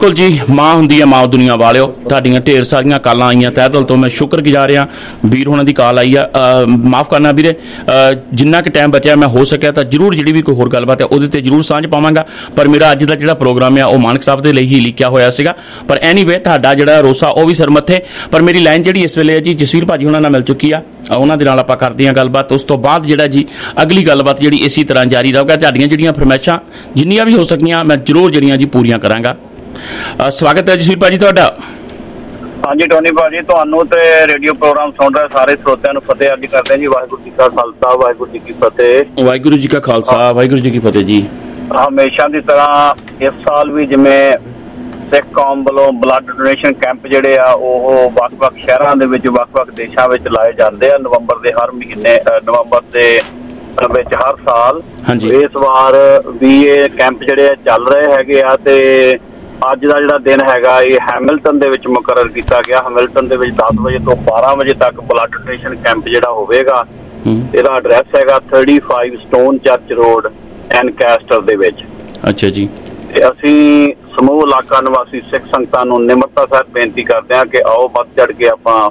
ਬਿਲਕੁਲ ਜੀ, ਮਾਂ ਹੁੰਦੀ ਹੈ ਮਾਂ ਦੁਨੀਆ ਵਾਲਿਓ। ਤੁਹਾਡੀਆਂ ਢੇਰ ਸਾਰੀਆਂ ਕਾਲਾਂ ਆਈਆਂ, ਤਹਿ ਦਿਲ ਤੋਂ ਮੈਂ ਸ਼ੁਕਰਗੁਜ਼ਾਰ ਹਾਂ। ਵੀਰ ਹੋਣਾ ਦੀ ਕਾਲ ਆਈ ਆ, ਮਾਫ ਕਰਨਾ ਵੀਰੇ, ਜਿੰਨਾ ਕਿ ਟਾਈਮ ਬਚਿਆ ਮੈਂ ਹੋ ਸਕਿਆ ਤਾਂ ਜ਼ਰੂਰ ਜਿਹੜੀ ਵੀ ਕੋਈ ਹੋਰ ਗੱਲਬਾਤ ਹੈ ਉਹਦੇ ਤੇ ਜ਼ਰੂਰ ਸਾਂਝ ਪਾਵਾਂਗਾ। ਪਰ ਮੇਰਾ ਅੱਜ ਦਾ ਜਿਹੜਾ ਪ੍ਰੋਗਰਾਮ ਆ ਉਹ ਮਾਨਕ ਸਾਹਿਬ ਦੇ ਲਈ ਹੀ ਲਿਖਿਆ ਹੋਇਆ ਸੀਗਾ। ਪਰ ਐਨੀਵੇ ਤੁਹਾਡਾ ਜਿਹੜਾ ਰੋਸਾ ਉਹ ਵੀ ਸਰਮੱਥੇ। ਪਰ ਮੇਰੀ ਲਾਈਨ ਜਿਹੜੀ ਇਸ ਵੇਲੇ ਹੈ ਜੀ ਜਸਵੀਰ ਭਾਜੀ ਹੋਣਾ ਨਾਲ ਮਿਲ ਚੁੱਕੀ ਆ, ਉਹਨਾਂ ਦੇ ਨਾਲ ਆਪਾਂ ਕਰਦੇ ਹਾਂ ਗੱਲਬਾਤ। ਉਸ ਤੋਂ ਬਾਅਦ ਜਿਹੜਾ ਜੀ ਅਗਲੀ ਗੱਲਬਾਤ ਜਿਹੜੀ ਇਸੇ ਤਰ੍ਹਾਂ ਜਾਰੀ ਰਹੂਗਾ। ਤੁਹਾਡੀਆਂ ਜਿਹੜੀਆਂ ਫਰਮਾਇਸ਼ਾਂ ਜਿੰਨੀਆਂ ਵੀ ਹੋ ਸਕਦੀਆਂ ਮੈਂ ਜ਼ਰੂਰ ਜਿਹੜੀਆਂ ਜੀ ਪੂਰੀਆਂ ਕਰਾਂਗਾ। ਸਵਾਗਤ ਹੈ ਜਸਵੀਰ ਭਾਜੀ ਤੁਹਾਡਾ। ਹਾਂਜੀ ਟੋਨੀ ਭਾਜੀ, ਤੁਹਾਨੂੰ ਤੇ ਰੇਡੀਓ ਪ੍ਰੋਗਰਾਮ ਸੁਣ ਰਹੇ ਸਾਰੇ ਸਰੋਤਿਆਂ ਨੂੰ ਫਤਿਹ ਅੱਜ ਕਰਦੇ ਜੀ। ਵਾਹਿਗੁਰੂ ਜੀ ਕਾ ਖਾਲਸਾ, ਵਾਹਿਗੁਰੂ ਜੀ ਕੀ ਫਤਿਹ। ਵਾਹਿਗੁਰੂ ਜੀ ਕਾ ਖਾਲਸਾ, ਵਾਹਿਗੁਰੂ ਜੀ ਕੀ ਫਤਿਹ ਜੀ। ਹਮੇਸ਼ਾ ਦੀ ਤਰ੍ਹਾਂ ਇਸ ਸਾਲ ਵੀ ਜਿਵੇਂ ਸਿੱਖ ਕੌਮ ਵੱਲੋਂ ਬਲੱਡ ਡੋਨੇਸ਼ਨ ਕੈਂਪ ਜਿਹੜੇ ਆ ਉਹ ਵੱਖ-ਵੱਖ ਸ਼ਹਿਰਾਂ ਦੇ ਵਿੱਚ ਵੱਖ-ਵੱਖ ਦੇਸ਼ਾਂ ਵਿੱਚ ਲਾਏ ਜਾਂਦੇ ਆ ਨਵੰਬਰ ਦੇ ਹਰ ਮਹੀਨੇ, ਨਵੰਬਰ ਦੇ ਵਿੱਚ ਹਰ ਸਾਲ। ਇਸ ਵਾਰ ਵੀ ਇਹ ਕੈਂਪ ਜਿਹੜੇ ਚੱਲ ਰਹੇ ਹੈਗੇ ਆ ਤੇ ਅੱਜ ਦਾ ਜਿਹੜਾ ਦਿਨ ਹੈਗਾ ਇਹ ਹੈਮਿਲਟਨ ਦੇ ਵਿੱਚ ਮੁਕਰਰ ਕੀਤਾ ਗਿਆ। ਹੈਮਿਲਟਨ ਦੇ ਵਿੱਚ 10 ਵਜੇ ਤੋਂ 12 ਵਜੇ ਤੱਕ ਬਲੱਡ ਡੋਨੇਸ਼ਨ ਕੈਂਪ ਜਿਹੜਾ ਹੋਵੇਗਾ। ਇਹਦਾ ਐਡਰੈਸ ਹੈਗਾ 35 ਸਟੋਨ ਚਰਚ ਰੋਡ ਐਨਕੈਸਟਰ ਦੇ ਵਿੱਚ। ਅੱਛਾ ਜੀ। ਤੇ ਅਸੀਂ ਸਮੂਹ ਇਲਾਕਾ ਨਿਵਾਸੀ ਸਿੱਖ ਸੰਗਤਾਂ ਨੂੰ ਨਿਮਰਤਾ ਸਾਹਿਬ ਬੇਨਤੀ ਕਰਦੇ ਹਾਂ ਕਿ ਆਓ ਵੱਧ ਚੜ ਕੇ ਆਪਾਂ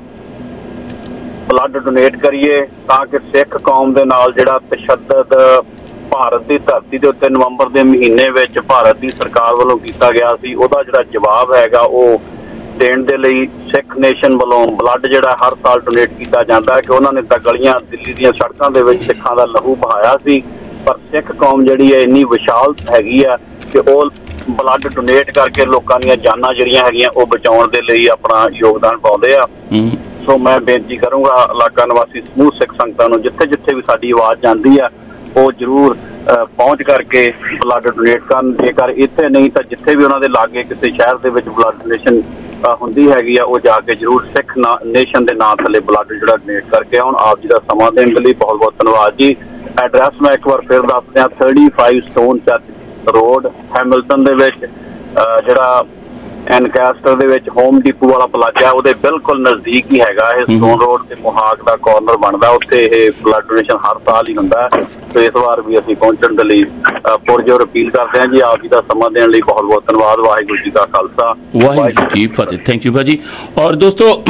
ਬਲੱਡ ਡੋਨੇਟ ਕਰੀਏ ਤਾਂ ਕਿ ਸਿੱਖ ਕੌਮ ਦੇ ਨਾਲ ਜਿਹੜਾ ਤਸ਼ੱਦਦ ਭਾਰਤ ਦੀ ਧਰਤੀ ਦੇ ਉੱਤੇ ਨਵੰਬਰ ਦੇ ਮਹੀਨੇ ਵਿੱਚ ਭਾਰਤ ਦੀ ਸਰਕਾਰ ਵੱਲੋਂ ਕੀਤਾ ਗਿਆ ਸੀ ਉਹਦਾ ਜਿਹੜਾ ਜਵਾਬ ਹੈਗਾ ਉਹ ਦੇਣ ਦੇ ਲਈ ਸਿੱਖ ਨੇਸ਼ਨ ਵੱਲੋਂ ਬਲੱਡ ਜਿਹੜਾ ਹਰ ਸਾਲ ਡੋਨੇਟ ਕੀਤਾ ਜਾਂਦਾ ਹੈ। ਕਿ ਉਹਨਾਂ ਨੇ ਤਾਂ ਗਲੀਆਂ ਦਿੱਲੀ ਦੀਆਂ ਸੜਕਾਂ ਦੇ ਵਿੱਚ ਸਿੱਖਾਂ ਦਾ ਲਹੂ ਬਹਾਇਆ ਸੀ, ਪਰ ਸਿੱਖ ਕੌਮ ਜਿਹੜੀ ਹੈ ਇੰਨੀ ਵਿਸ਼ਾਲ ਹੈਗੀ ਆ ਕਿ ਉਹ ਬਲੱਡ ਡੋਨੇਟ ਕਰਕੇ ਲੋਕਾਂ ਦੀਆਂ ਜਾਨਾਂ ਜਿਹੜੀਆਂ ਹੈਗੀਆਂ ਉਹ ਬਚਾਉਣ ਦੇ ਲਈ ਆਪਣਾ ਯੋਗਦਾਨ ਪਾਉਂਦੇ ਆ। ਸੋ ਮੈਂ ਬੇਨਤੀ ਕਰੂੰਗਾ ਇਲਾਕਾ ਨਿਵਾਸੀ ਸਮੂਹ ਸਿੱਖ ਸੰਗਤਾਂ ਨੂੰ ਜਿੱਥੇ ਜਿੱਥੇ ਵੀ ਸਾਡੀ ਆਵਾਜ਼ ਜਾਂਦੀ ਆ ਉਹ ਜ਼ਰੂਰ ਪਹੁੰਚ ਕਰਕੇ ਬਲੱਡ ਡੋਨੇਟ ਕਰਨ। ਜੇਕਰ ਇੱਥੇ ਨਹੀਂ ਤਾਂ ਜਿੱਥੇ ਵੀ ਉਹਨਾਂ ਦੇ ਲਾਗੇ ਕਿਸੇ ਸ਼ਹਿਰ ਦੇ ਵਿੱਚ ਬਲੱਡ ਡੋਨੇਸ਼ਨ ਹੁੰਦੀ ਹੈਗੀ ਆ ਉਹ ਜਾ ਕੇ ਜ਼ਰੂਰ ਸਿੱਖ ਨੇਸ਼ਨ ਦੇ ਨਾਂ ਥੱਲੇ ਬਲੱਡ ਜਿਹੜਾ ਡੋਨੇਟ ਕਰਕੇ ਆਉਣ। ਆਪ ਜੀ ਦਾ ਸਮਾਂ ਦੇਣ ਦੇ ਲਈ ਬਹੁਤ ਬਹੁਤ ਧੰਨਵਾਦ ਜੀ। ਐਡਰੈਸ ਮੈਂ ਇੱਕ ਵਾਰ ਫਿਰ ਦੱਸ ਦਿਆਂ 35 ਸਟੋਨ ਚਰਚ ਰੋਡ ਹੈਮਿਲਟਨ ਦੇ ਵਿੱਚ, ਜਿਹੜਾ ਐਨਕੈਸਟਰ ਦੇ ਵਿੱਚ ਹੋਮ ਡਿਪੂ ਵਾਲਾ ਪਲਾਜ਼ਾ ਉਹਦੇ ਬਿਲਕੁਲ ਨਜ਼ਦੀਕ ਹੀ ਹੈਗਾ। ਇਹ ਸਟੋਨ ਰੋਡ ਤੇ ਮੁਹਾਕ ਦਾ ਕਾਰਨਰ ਬਣਦਾ, ਉੱਥੇ ਇਹ ਬਲੱਡ ਡੋਨੇਸ਼ਨ ਹਰ ਸਾਲ ਹੀ ਹੁੰਦਾ ਹੈ। ਤੇ ਇਸ ਵਾਰ ਵੀ ਅਸੀਂ ਪਹੁੰਚਣ ਦੇ ਲਈ ਪੁਰਜੋਰ ਅਪੀਲ ਕਰਦੇ ਹਾਂ ਜੀ। ਆਪ ਜੀ ਦਾ ਸਮਾਂ ਦੇਣ ਲਈ ਬਹੁਤ ਬਹੁਤ ਧੰਨਵਾਦ। ਵਾਹਿਗੁਰੂ ਜੀ ਕਾ ਖਾਲਸਾ, ਵਾਹਿਗੁਰੂ ਜੀ ਕੀ ਫਤਿਹ। ਥੈਂਕ ਯੂ ਭਾਜੀ। ਔਰ ਦੋਸਤੋ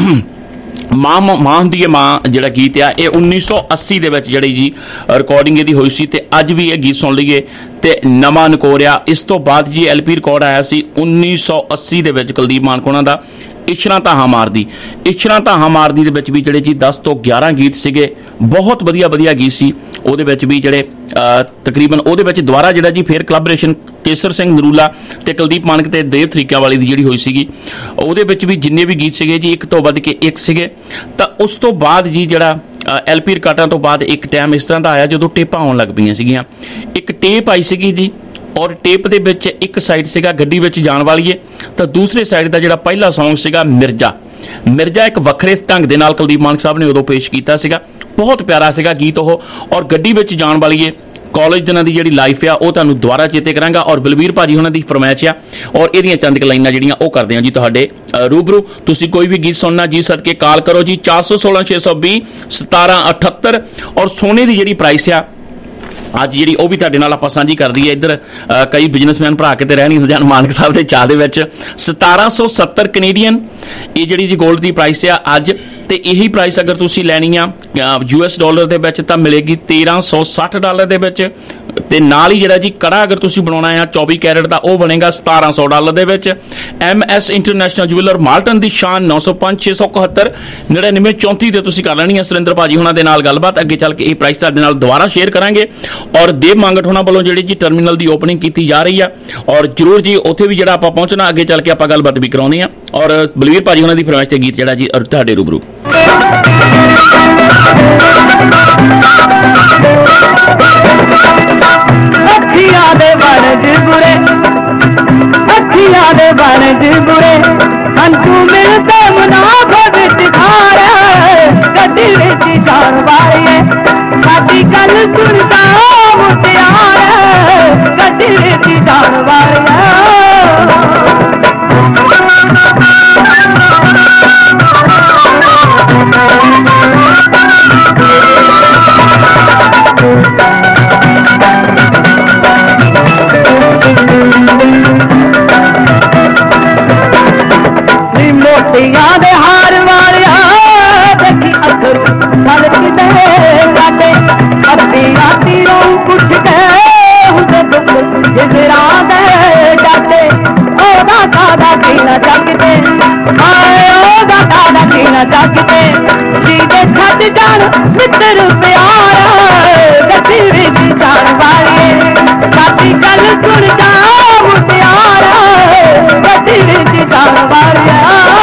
ਮਾਂ ਹੁੰਦੀ ਹੈ ਮਾਂ ਜਿਹੜਾ ਗੀਤ ਆ ਇਹ 1980 ਦੇ ਵਿੱਚ ਜਿਹੜੀ ਜੀ ਰਿਕਾਰਡਿੰਗ ਇਹਦੀ ਹੋਈ ਸੀ ਤੇ ਅੱਜ ਵੀ ਇਹ ਗੀਤ ਸੁਣ ਲਈਏ ਤੇ ਨਵਾਂ ਨਕੋਰਿਆ। ਇਸ ਤੋਂ ਬਾਅਦ ਜੀ LP ਰਿਕਾਰਡ ਆਇਆ ਸੀ 1980 ਦੇ ਵਿੱਚ ਕੁਲਦੀਪ ਮਾਨਕੋਣਾ ਦਾ ਇਸ਼ਰਾਂ ਧਾਹਾਂ ਮਾਰਦੀ। ਇਸ਼ਰਾਂ ਧਾਹਾਂ ਮਾਰਦੀ ਦੇ ਵਿੱਚ ਵੀ ਜਿਹੜੇ ਜੀ 10 ਤੋਂ 11 ਗੀਤ ਸੀਗੇ, ਬਹੁਤ ਵਧੀਆ ਗੀਤ ਸੀ। ਉਹਦੇ ਵਿੱਚ ਵੀ ਜਿਹੜੇ ਤਕਰੀਬਨ ਉਹਦੇ ਵਿੱਚ ਦੁਬਾਰਾ ਜਿਹੜਾ ਜੀ ਫੇਰ ਕੋਲੈਬੋਰੇਸ਼ਨ ਕੇਸਰ ਸਿੰਘ ਨਰੂਲਾ ਤੇ ਕੁਲਦੀਪ ਮਾਨਕ ਤੇ ਦੇਵ ਤਰੀਕਿਆਂ ਵਾਲੀ ਦੀ ਜਿਹੜੀ ਹੋਈ ਸੀਗੀ ਉਹਦੇ ਵਿੱਚ ਵੀ ਜਿੰਨੇ ਵੀ ਗੀਤ ਸੀਗੇ ਜੀ ਇੱਕ ਤੋਂ ਵੱਧ ਕੇ ਇੱਕ ਸੀਗੇ। ਤਾਂ ਉਸ ਤੋਂ ਬਾਅਦ ਜੀ ਜਿਹੜਾ LP ਰਿਕਾਰਡਾਂ ਤੋਂ ਬਾਅਦ ਇੱਕ ਟਾਈਮ ਇਸ ਤਰ੍ਹਾਂ ਦਾ ਆਇਆ ਜਦੋਂ ਟੇਪਾਂ ਆਉਣ ਲੱਗ ਪਈਆਂ ਸੀਗੀਆਂ। ਇੱਕ ਟੇਪ ਆਈ ਸੀਗੀ ਜੀ ਔਰ ਟੇਪ ਦੇ ਵਿੱਚ ਇੱਕ ਸਾਈਡ ਸੀਗਾ ਗੱਡੀ ਵਿੱਚ ਜਾਣ ਵਾਲੀਏ ਤਾਂ ਦੂਸਰੇ ਸਾਈਡ ਦਾ ਜਿਹੜਾ ਪਹਿਲਾ ਸੌਂਗ ਸੀਗਾ ਮਿਰਜ਼ਾ ਇੱਕ ਵੱਖਰੇ ਢੰਗ ਦੇ ਨਾਲ ਕੁਲਦੀਪ ਮਾਨਕ ਸਾਹਿਬ ਨੇ ਉਦੋਂ ਪੇਸ਼ ਕੀਤਾ ਸੀਗਾ। ਬਹੁਤ ਪਿਆਰਾ ਸੀਗਾ ਗੀਤ ਉਹ। ਔਰ ਗੱਡੀ ਵਿੱਚ ਜਾਣ ਵਾਲੀਏ ਕਾਲਜ ਦਿਨਾਂ ਦੀ ਜਿਹੜੀ ਲਾਈਫ ਆ ਉਹ ਤੁਹਾਨੂੰ ਦੁਬਾਰਾ ਚੇਤੇ ਕਰਾਂਗਾ। ਔਰ ਬਲਵੀਰ ਭਾਜੀ ਉਹਨਾਂ ਦੀ ਫਰਮਾਇਸ਼ ਆ ਔਰ ਇਹਦੀਆਂ ਚੰਦ ਕੁ ਲਾਈਨਾਂ ਜਿਹੜੀਆਂ ਉਹ ਕਰਦੇ ਆ ਜੀ ਤੁਹਾਡੇ ਰੂਬਰੂ। ਤੁਸੀਂ ਕੋਈ ਵੀ ਗੀਤ ਸੁਣਨਾ ਜੀ ਸਦਕੇ ਕਾਲ ਕਰੋ ਜੀ 416 620 1778। ਔਰ ਸੋਨੇ ਦੀ ਜਿਹੜੀ ਪ੍ਰਾਈਸ ਆ ਅੱਜ ਜਿਹੜੀ ਉਹ ਵੀ ਤੁਹਾਡੇ ਨਾਲ ਆਪਾਂ ਸਾਂਝੀ ਕਰਦੀ ਹੈ। ਇੱਧਰ ਕਈ ਬਿਜ਼ਨਸਮੈਨ ਭਰਾ ਕੇ ਤੇ ਰਹਿ ਨਹੀਂ ਹੁੰਦੇ ਹਨ ਮਾਨਕ ਸਾਹਿਬ ਦੇ ਚਾਹ ਦੇ ਵਿੱਚ 1770 ਕੈਨੇਡੀਅਨ ਇਹ ਜਿਹੜੀ ਜੀ 골ਡ ਦੀ ਪ੍ਰਾਈਸ ਆ ਅੱਜ। ਤੇ ਇਹੀ ਪ੍ਰਾਈਸ ਅਗਰ ਤੁਸੀਂ ਲੈਣੀ ਆ US ਡਾਲਰ ਦੇ ਵਿੱਚ ਤਾਂ ਮਿਲੇਗੀ $1360 ਦੇ ਵਿੱਚ। ਤੇ ਨਾਲ ਹੀ ਜਿਹੜਾ ਜੀ ਕੜਾ ਅਗਰ ਤੁਸੀਂ ਬਣਾਉਣਾ ਆ 24 ਕੈਰਟ ਦਾ ਉਹ ਬਣੇਗਾ $1700 ਦੇ ਵਿੱਚ। MS ਇੰਟਰਨੈਸ਼ਨਲ ਜੁਵੈਲਰ ਮਾਲਟਨ ਦੀ ਸ਼ਾਨ 905 671 9934 ਤੇ ਤੁਸੀਂ ਕਰ ਲੈਣੀ ਆ ਸੁਰਿੰਦਰ ਭਾਜੀ ਉਹਨਾਂ ਦੇ ਨਾਲ ਗੱਲਬਾਤ। ਅੱਗੇ ਚੱਲ ਕੇ ਇਹ ਪ੍ਰਾਈਸ ਤੁਹਾਡੇ ਨਾਲ ਦੁਬਾਰਾ ਸ਼ੇਅਰ ਕਰਾਂਗੇ। ਔਰ ਦੇਵ ਮੰਗਟ ਹੋਣਾ ਵੱਲੋਂ ਜਿਹੜੀ ਜੀ ਟਰਮੀਨਲ ਦੀ ਓਪਨਿੰਗ ਕੀਤੀ ਜਾ ਰਹੀ ਆ ਔਰ ਜਰੂਰ ਜੀ ਉੱਥੇ ਵੀ ਜਿਹੜਾ ਆਪਾਂ ਪਹੁੰਚਣਾ ਅੱਗੇ ਚੱਲ ਕੇ ਆਪਾਂ ਗੱਲਬਾਤ ਵੀ ਕਰਾਉਂਦੇ ਆ। ਔਰ ਬਲਵੀਰ ਭਾਜੀ ਉਹਨਾਂ ਦੀ ਫਰਮਾਇਸ਼ ਤੇ ਗੀਤ ਜਿਹੜਾ ਜੀ ਤੁਹਾਡੇ ਰੂਬਰੂ। ਅੱਖੀਆਂ ਦੇ ਬਣਜ ਬੁਰੇ ਹੰਝੂ ਮਿਲਦੇ ਮੁਨਾਫੇ ਵਿੱਚ ਖਾਰੇ ਗੱਡੀ ਵਿੱਚ ਜਾਣ ਵਾਲੀਏ ਸਾਡੀ ਗੱਲ ਸੁਣਦਾ ਮੁਟਿਆਰੇ ਗੱਡੀ ਵਿੱਚ ਜਾਣ ਵਾਲੀਏ। ਲੱਗਦੇ ਹੁੰਦੇ ਦੁੱਖ ਜਿਗਰਾਂ ਦੇ ਡਾਟੇ ਉਹਦਾ ਕਾਦਾ ਕੀਨਾ ਚੱਕਦੇ ਹਾਏ ਉਹਦਾ ਕਾਦਾ ਕੀਨਾ ਚੱਕਦੇ ਜਿਹਦੇ ਛੱਡ ਜਾਣ ਮਿੱਤਰ ਪਿਆਰ ਗੱਡੀ ਵਿੱਚ ਜਾਣ ਵਾਲੀਏ ਸਾਡੀ ਗੱਲ ਸੁਣ ਜਾ ਮੁਟਿਆਰ ਗੱਡੀ ਵਿੱਚ ਜਾਣ ਵਾਲੀਏ।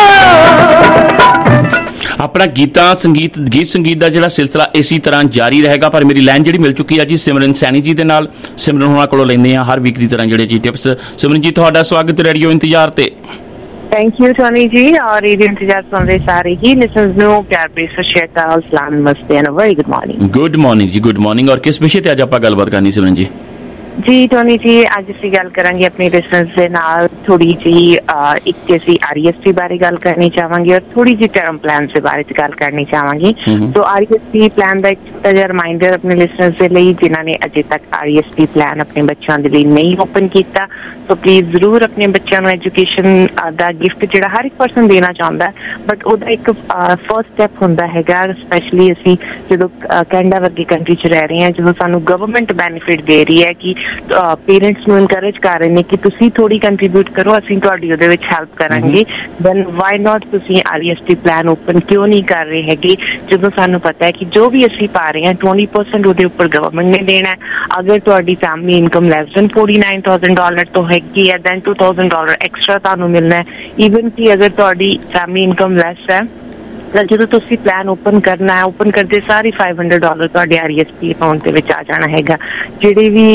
ਆਪਣਾ ਗੀਤ ਸੰਗੀਤ ਦਾ ਜਿਹੜਾ ਸਿਲਸਿਲਾ ਇਸੇ ਤਰ੍ਹਾਂ ਜਾਰੀ ਰਹੇਗਾ, ਪਰ ਮੇਰੀ ਲਾਈਨ ਜਿਹੜੀ ਮਿਲ ਚੁੱਕੀ ਹੈ ਜੀ ਸਿਮਰਨ ਸੈਣੀ ਜੀ ਦੇ ਨਾਲ। ਸਿਮਰਨ ਹੋਣਾ ਕੋਲੋਂ ਲੈਂਦੇ ਆ ਹਰ ਵੀਕ ਦੀ ਤਰ੍ਹਾਂ ਜਿਹੜੇ ਜੀ ਟਿਪਸ। ਸਿਮਰਨ ਜੀ ਤੁਹਾਡਾ ਸਵਾਗਤ ਰੇਡੀਓ ਇੰਤਜ਼ਾਰ ਤੇ। थैंक यू टोनी जी और रेडियो इंतजार सुन रहे सारे ही लिसनर्स नो प्यार भरी सत श्री अकाल सलाम नमस्ते and very good morning. Good morning जी, गुड मॉर्निंग। और किस विषय ते आज ਆਪਾਂ ਗੱਲਬਾਤ ਕਰਨੀ ਸਿਮਰਨ ਜੀ? जी टोनी जी अज असीं गल करांगे अपने लिसनर्स दे नाल थोड़ी जी एक ते असीं RESP बारे गल करनी चाहांगे और थोड़ी जी टर्म प्लान से बारे गल करनी चाहांगे। तो RESP प्लान दा एक छोटा जिहा रिमाइंडर अपने लिसनर्स दे लई जिन्हां ने अजे तक RESP प्लान अपने बच्चों दे लई नहीं ओपन कीता, तो प्लीज जरूर अपने बच्चों नूं एजुकेशन दा गिफ्ट जिहड़ा हर एक पर्सन देना चाहुंदा है, बट ओहदा एक फर्स्ट स्टैप हुंदा हैगा स्पैशली असीं जदों कैनेडा वर्गी कंट्री च रह रहे हैं, जदों सानूं गवर्नमेंट बेनिफिट दे रही है कि पेरेंट्स ਨੂੰ ਇਨਕਰੇਜ ਕਰ ਰਹੇ ਨੇ ਕਿ ਤੁਸੀਂ ਥੋੜੀ ਕੰਟਰੀਬਿਊਟ ਕਰੋ, ਅਸੀਂ ਤੁਹਾਡੀ ਉਹਦੇ ਵਿੱਚ ਹੈਲਪ ਕਰਾਂਗੇ। ਦੈਨ ਵਾਈ ਨਾਟ ਤੁਸੀਂ RESP ਪਲਾਨ ਓਪਨ ਕਿਉਂ ਨਹੀਂ ਕਰ ਰਹੇ ਹੈਗੇ, ਜਦੋਂ ਸਾਨੂੰ ਪਤਾ ਹੈ ਕਿ ਜੋ ਵੀ ਅਸੀਂ ਪਾ ਰਹੇ ਹਾਂ 20% ਉਹਦੇ ਉੱਪਰ ਗਵਰਨਮੈਂਟ ਨੇ ਦੇਣਾ ਹੈ। ਅਗਰ ਤੁਹਾਡੀ ਫੈਮਿਲੀ ਇਨਕਮ ਲੈਸ ਦੈਨ $49,000 ਤੋਂ ਹੈਗੀ ਹੈ ਦੈਨ $2,000 ਐਕਸਟਰਾ ਤੁਹਾਨੂੰ ਮਿਲਣਾ ਹੈ। ਈਵਨ ਕਿ ਅਗਰ ਤੁਹਾਡੀ ਫੈਮਿਲੀ ਇਨਕਮ ਲੈਸ ਹੈ ਜਦੋਂ ਤੁਸੀਂ ਪਲਾਨ ਓਪਨ ਕਰਨਾ ਹੈ, ਓਪਨ ਕਰਦੇ ਸਾਰੀ $500 ਤੁਹਾਡੇ RESP ਅਕਾਊਂਟ ਦੇ ਵਿੱਚ ਆ ਜਾਣਾ ਹੈਗਾ। ਜਿਹੜੇ ਵੀ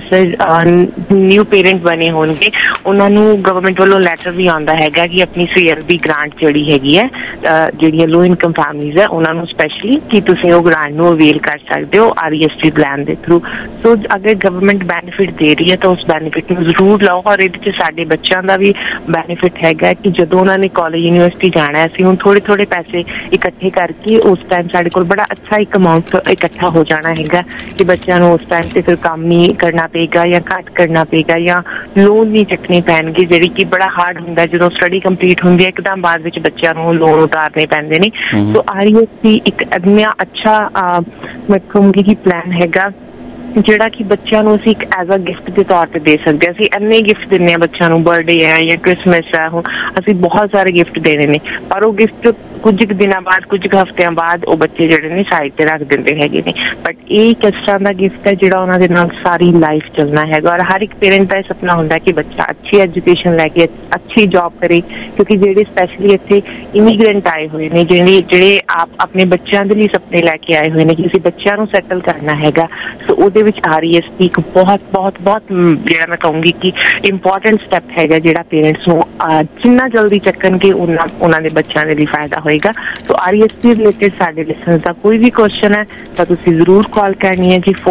ਨਿਊ ਪੇਰੈਂਟ ਬਣੇ ਹੋਣਗੇ ਉਹਨਾਂ ਨੂੰ ਗਵਰਨਮੈਂਟ ਵੱਲੋਂ ਲੈਟਰ ਵੀ ਆਉਂਦਾ ਹੈਗਾ ਕਿ ਆਪਣੀ CLB ਗ੍ਰਾਂਟ ਜਿਹੜੀ ਹੈਗੀ ਹੈ ਜਿਹੜੀਆਂ ਲੋ ਇਨਕਮ ਫੈਮਲੀਜ਼ ਹੈ ਉਹਨਾਂ ਨੂੰ ਸਪੈਸ਼ਲੀ ਕਿ ਤੁਸੀਂ ਉਹ ਗ੍ਰਾਂਟ ਨੂੰ ਅਵੇਲ ਕਰ ਸਕਦੇ ਹੋ RESP ਪਲਾਨ ਦੇ ਥਰੂ। ਸੋ ਅਗਰ ਗਵਰਨਮੈਂਟ ਬੈਨੀਫਿਟ ਦੇ ਰਹੀ ਹੈ ਤਾਂ ਉਸ ਬੈਨੀਫਿਟ ਨੂੰ ਜ਼ਰੂਰ ਲਓ। ਔਰ ਇਹਦੇ 'ਚ ਸਾਡੇ ਬੱਚਿਆਂ ਦਾ ਵੀ ਬੈਨੀਫਿਟ ਹੈਗਾ ਕਿ ਜਦੋਂ ਉਹਨਾਂ ਨੇ ਕਾਲਜ ਯੂਨੀਵਰਸਿਟੀ ਜਾਣਾ ਅਸੀਂ ਹੁਣ ਥੋੜੇ ਥੋੜੇ ਪੈਸੇ ਇਕੱਠੇ ਕਰਕੇ ਉਸ ਟਾਈਮ ਸਾਡੇ ਕੋਲ ਬੜਾ ਅੱਛਾ ਇੱਕ ਅਮਾਊਂਟ ਇਕੱਠਾ ਹੋ ਜਾਣਾ ਹੈਗਾ ਕਿ ਬੱਚਿਆਂ ਨੂੰ ਉਸ ਟਾਈਮ ਤੇ ਫਿਰ ਕੰਮ ਨਹੀਂ ਕਰਨਾ ਪਏਗਾ ਜਾਂ ਘੱਟ ਕਰਨਾ ਪਏਗਾ ਜਾਂ ਲੋਨ ਨਹੀਂ ਚੱਕਣੇ ਪੈਣਗੇ, ਜਿਹੜੀ ਕਿ ਬੜਾ ਹਾਰਡ ਹੁੰਦਾ ਜਦੋਂ ਸਟੱਡੀ ਕੰਪਲੀਟ ਹੁੰਦੀ ਹੈ ਇੱਕਦਮ ਬਾਅਦ ਵਿੱਚ ਬੱਚਿਆਂ ਨੂੰ ਲੋਨ ਉਤਾਰਨੇ ਪੈਂਦੇ ਨੇ। ਸੋ RESP ਇੱਕ ਇੰਨਾ ਅੱਛਾ ਮੈਂ ਕਹੂੰਗੀ ਕਿ ਪਲਾਨ ਹੈਗਾ ਜਿਹੜਾ ਕਿ ਬੱਚਿਆਂ ਨੂੰ ਅਸੀਂ ਇੱਕ ਐਜ਼ ਅ ਗਿਫਟ ਦੇ ਤੌਰ ਤੇ ਦੇ ਸਕਦੇ ਹਾਂ। ਅਸੀਂ ਇੰਨੇ ਗਿਫਟ ਦਿੰਦੇ ਹਾਂ ਬੱਚਿਆਂ ਨੂੰ, ਬਰਥਡੇ ਹੈ ਜਾਂ ਕ੍ਰਿਸਮਸ ਹੈ, ਹੁਣ ਅਸੀਂ ਬਹੁਤ ਸਾਰੇ ਗਿਫਟ ਦੇਣੇ ਨੇ, ਪਰ ਉਹ ਗਿਫਟ ਕੁਝ ਕੁ ਦਿਨਾਂ ਬਾਅਦ ਕੁਝ ਕੁ ਹਫ਼ਤਿਆਂ ਬਾਅਦ ਉਹ ਬੱਚੇ ਜਿਹੜੇ ਨੇ ਸਾਈਡ ਤੇ ਰੱਖ ਦਿੰਦੇ ਹੈਗੇ ਨੇ। ਬਟ ਇਹ ਇੱਕ ਇਸ ਤਰ੍ਹਾਂ ਦਾ ਗਿਫਟ ਹੈ ਜਿਹੜਾ ਉਹਨਾਂ ਦੇ ਨਾਲ ਸਾਰੀ ਲਾਈਫ ਚੱਲਣਾ ਹੈਗਾ। ਔਰ ਹਰ ਇੱਕ ਪੇਰੈਂਟ ਦਾ ਇਹ ਸੁਪਨਾ ਹੁੰਦਾ ਕਿ ਬੱਚਾ ਅੱਛੀ ਐਜੂਕੇਸ਼ਨ ਲੈ ਕੇ ਅੱਛੀ ਜੌਬ ਕਰੇ, ਕਿਉਂਕਿ ਜਿਹੜੇ ਸਪੈਸ਼ਲੀ ਇੱਥੇ ਇਮੀਗ੍ਰੈਂਟ ਆਏ ਹੋਏ ਨੇ ਜਿਹੜੇ ਆਪ ਆਪਣੇ ਬੱਚਿਆਂ ਦੇ ਲਈ ਸੁਪਨੇ ਲੈ ਕੇ ਆਏ ਹੋਏ ਨੇ ਕਿ ਅਸੀਂ ਬੱਚਿਆਂ ਨੂੰ ਸੈਟਲ ਕਰਨਾ ਹੈਗਾ। ਸੋ ਉਹਦੇ ਵਿੱਚ RESP ਇੱਕ ਬਹੁਤ ਬਹੁਤ ਬਹੁਤ ਜਿਹੜਾ ਮੈਂ ਕਹੂੰਗੀ ਕਿ ਇੰਪੋਰਟੈਂਟ ਸਟੈਪ ਹੈਗਾ ਜਿਹੜਾ ਪੇਰੈਂਟਸ ਨੂੰ ਜਿੰਨਾ ਜਲਦੀ ਚੱਕਣਗੇ ਉਹਨਾਂ ਦੇ ਬੱਚਿਆਂ ਦੇ ਲਈ ਫਾਇਦਾ ਹੋਏਗਾ। ਸੋ RESP ਰਿਲੇਟਡ ਸਾਡੇ ਲਿਸਨਰਸ ਦਾ ਕੋਈ ਵੀ ਕੁਐਸਚਨ ਹੈ ਤਾਂ ਤੁਸੀਂ ਜ਼ਰੂਰ ਕਾਲ ਕਰਨੀ ਹੈ ਜੀ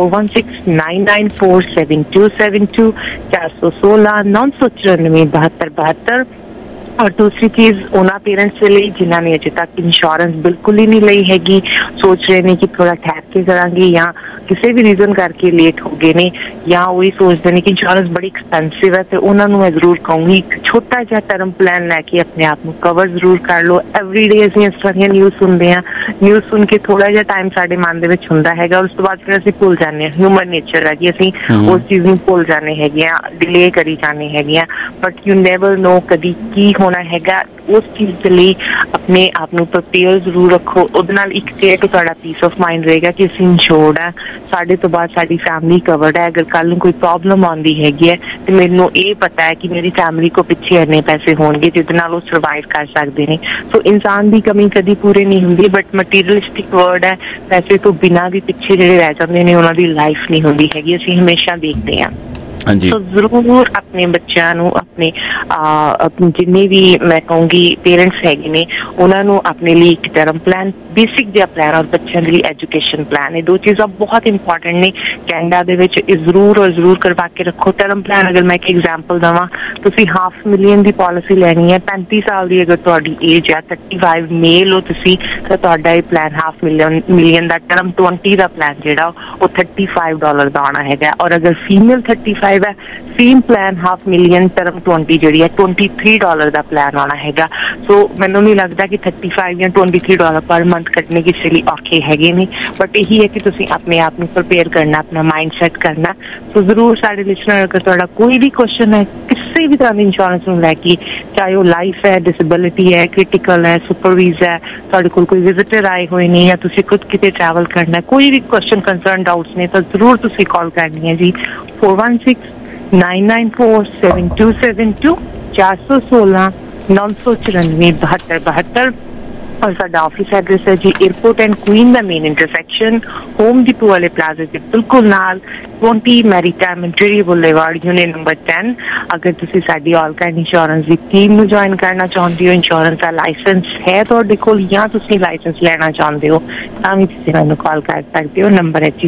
4169947272 416 994 7272। और दूसरी चीज उन्होंने पेरेंट्स के लिए जिन्होंने अजे तक इंश्योरेंस बिल्कुल ही नहीं ली हैगी, सोच रहे हैं कि थोड़ा ठहर के करांगे या किसी भी रीजन करके लेट हो गए ने या वही सोचते हैं कि इंश्योरेंस बड़ी एक्सपेंसिव है, तो उन्होंने मैं जरूर कहूँगी छोटा जिहा टर्म प्लान लैके अपने आप को कवर जरूर कर लो। एवरीडे असीं इस तरह न्यूज़ सुनते हैं, न्यूज़ सुन के थोड़ा जिहा टाइम साडे मन दे विच हुंदा हैगा और उस तो बाद फिर असीं भुल जाने, ह्यूमन नेचर है कि असीं उस चीज़ नूं भुल जाने हैगे आ, डिले करी जाने हैगे आ, बट यू नैवर नो कदी की होना हैगा। उस चीज़ के लिए अपने आप को प्रिपेयर जरूर रखो, उहदे नाल एक ते कि तुहाडा पीस ऑफ माइंड रहेगा कि असीं इंश्योर्ड है, साडे तो बाद साडी फैमिली कवर्ड है। अगर कल कोई प्रॉब्लम आती हैगी है तो मैनूं ये पता है कि मेरी फैमिली को पिछे इन्ने पैसे होणगे जिहदे नाल ओह सर्वाइव कर सकदे ने। सो इंसान की कमी कभी पूरी नहीं हुंदी, बट मटीरियलिस्टिक वर्ड है, पैसे तो बिना भी पिछे जिहड़े रह जांदे ने उन्हां दी लाइफ नहीं हुंदी हैगी, असीं हमेशा देखते हैं। तो जरूर अपने बच्चों अपने जिन्ने भी मैं कहूँगी पेरेंट्स हैगे ने उन्होंने अपने लिए एक टर्म प्लान बेसिक जिहा प्लान और बच्चों के लिए एजुकेशन प्लान, ये दो चीज़ां बहुत इंपॉर्टेंट ने कैनेडा दे विच जरूर और जरूर करवा के रखो। टर्म प्लान अगर मैं एक एग्जाम्पल देवां, तुसीं $500,000 की पॉलिसी लैनी है, 35 साल की अगर तुहाडी एज है, 35 मेल हो तुसीं तो तुहाडा ये प्लान $500,000 का टर्म 20 का प्लान जिहड़ा वो $35 का आना हैगा। और अगर फीमेल 35 है, सेम प्लान $500,000 टर्म 20 जिहड़ी है $23 का प्लान आना हैगा। सो मैनूं नहीं लगता कि $35 या $23 पर मंथ ਮੰਥ ਕੱਢਣੇ ਕਿਸੇ ਲਈ ਔਖੇ ਹੈਗੇ ਨੇ, ਬਟ ਇਹੀ ਹੈ ਕਿ ਤੁਸੀਂ ਆਪਣੇ ਆਪ ਨੂੰ ਪ੍ਰਪੇਅਰ ਕਰਨਾ, ਆਪਣਾ ਮਾਈਂਡ ਸੈਟ ਕਰਨਾ। ਸੋ ਜ਼ਰੂਰ ਸਾਡੇ ਲਿਸਨਰ, ਅਗਰ ਤੁਹਾਡਾ ਕੋਈ ਵੀ ਕੁਐਸਚਨ ਹੈ ਕਿਸੇ ਵੀ ਤਰ੍ਹਾਂ ਦੀ ਇੰਸ਼ੋਰੈਂਸ ਨੂੰ ਲੈ ਕੇ, ਚਾਹੇ ਉਹ ਲਾਈਫ ਹੈ, ਡਿਸੇਬਿਲਿਟੀ ਹੈ, ਕ੍ਰਿਟੀਕਲ ਹੈ, ਸੁਪਰਵੀਜ਼ ਹੈ, ਤੁਹਾਡੇ ਕੋਲ ਕੋਈ ਵਿਜ਼ਿਟਰ ਆਏ ਹੋਏ ਨੇ ਜਾਂ ਤੁਸੀਂ ਖੁਦ ਕਿਤੇ ਟਰੈਵਲ ਕਰਨਾ, ਕੋਈ ਵੀ ਕੁਐਸਚਨ, ਕੰਸਰਨ, ਡਾਊਟਸ ਨੇ, ਤਾਂ ਜ਼ਰੂਰ ਤੁਸੀਂ ਕਾਲ ਕਰਨੀ ਹੈ ਜੀ 4169947272 416 994 7272। और साडा ऑफिस एड्रेस है जी एयरपोर्ट एंड क्वीन दा मेन इंटरसेक्शन, होम डिपो वाले प्लाजा के बिल्कुल नाल 20 maritime interior boulevard, unit number 10। अगर तुसी साडी ऑल काइंड इंश्योरेंस दी टीम नु ज्वाइन करना चाहते हो, इंश्योरेंस का लाइसेंस है तुहाडे कोल या तुसी लाइसेंस लेना चाहते हो, तां वी तुसी मैनूं कॉल कर सकते हो। नंबर है जी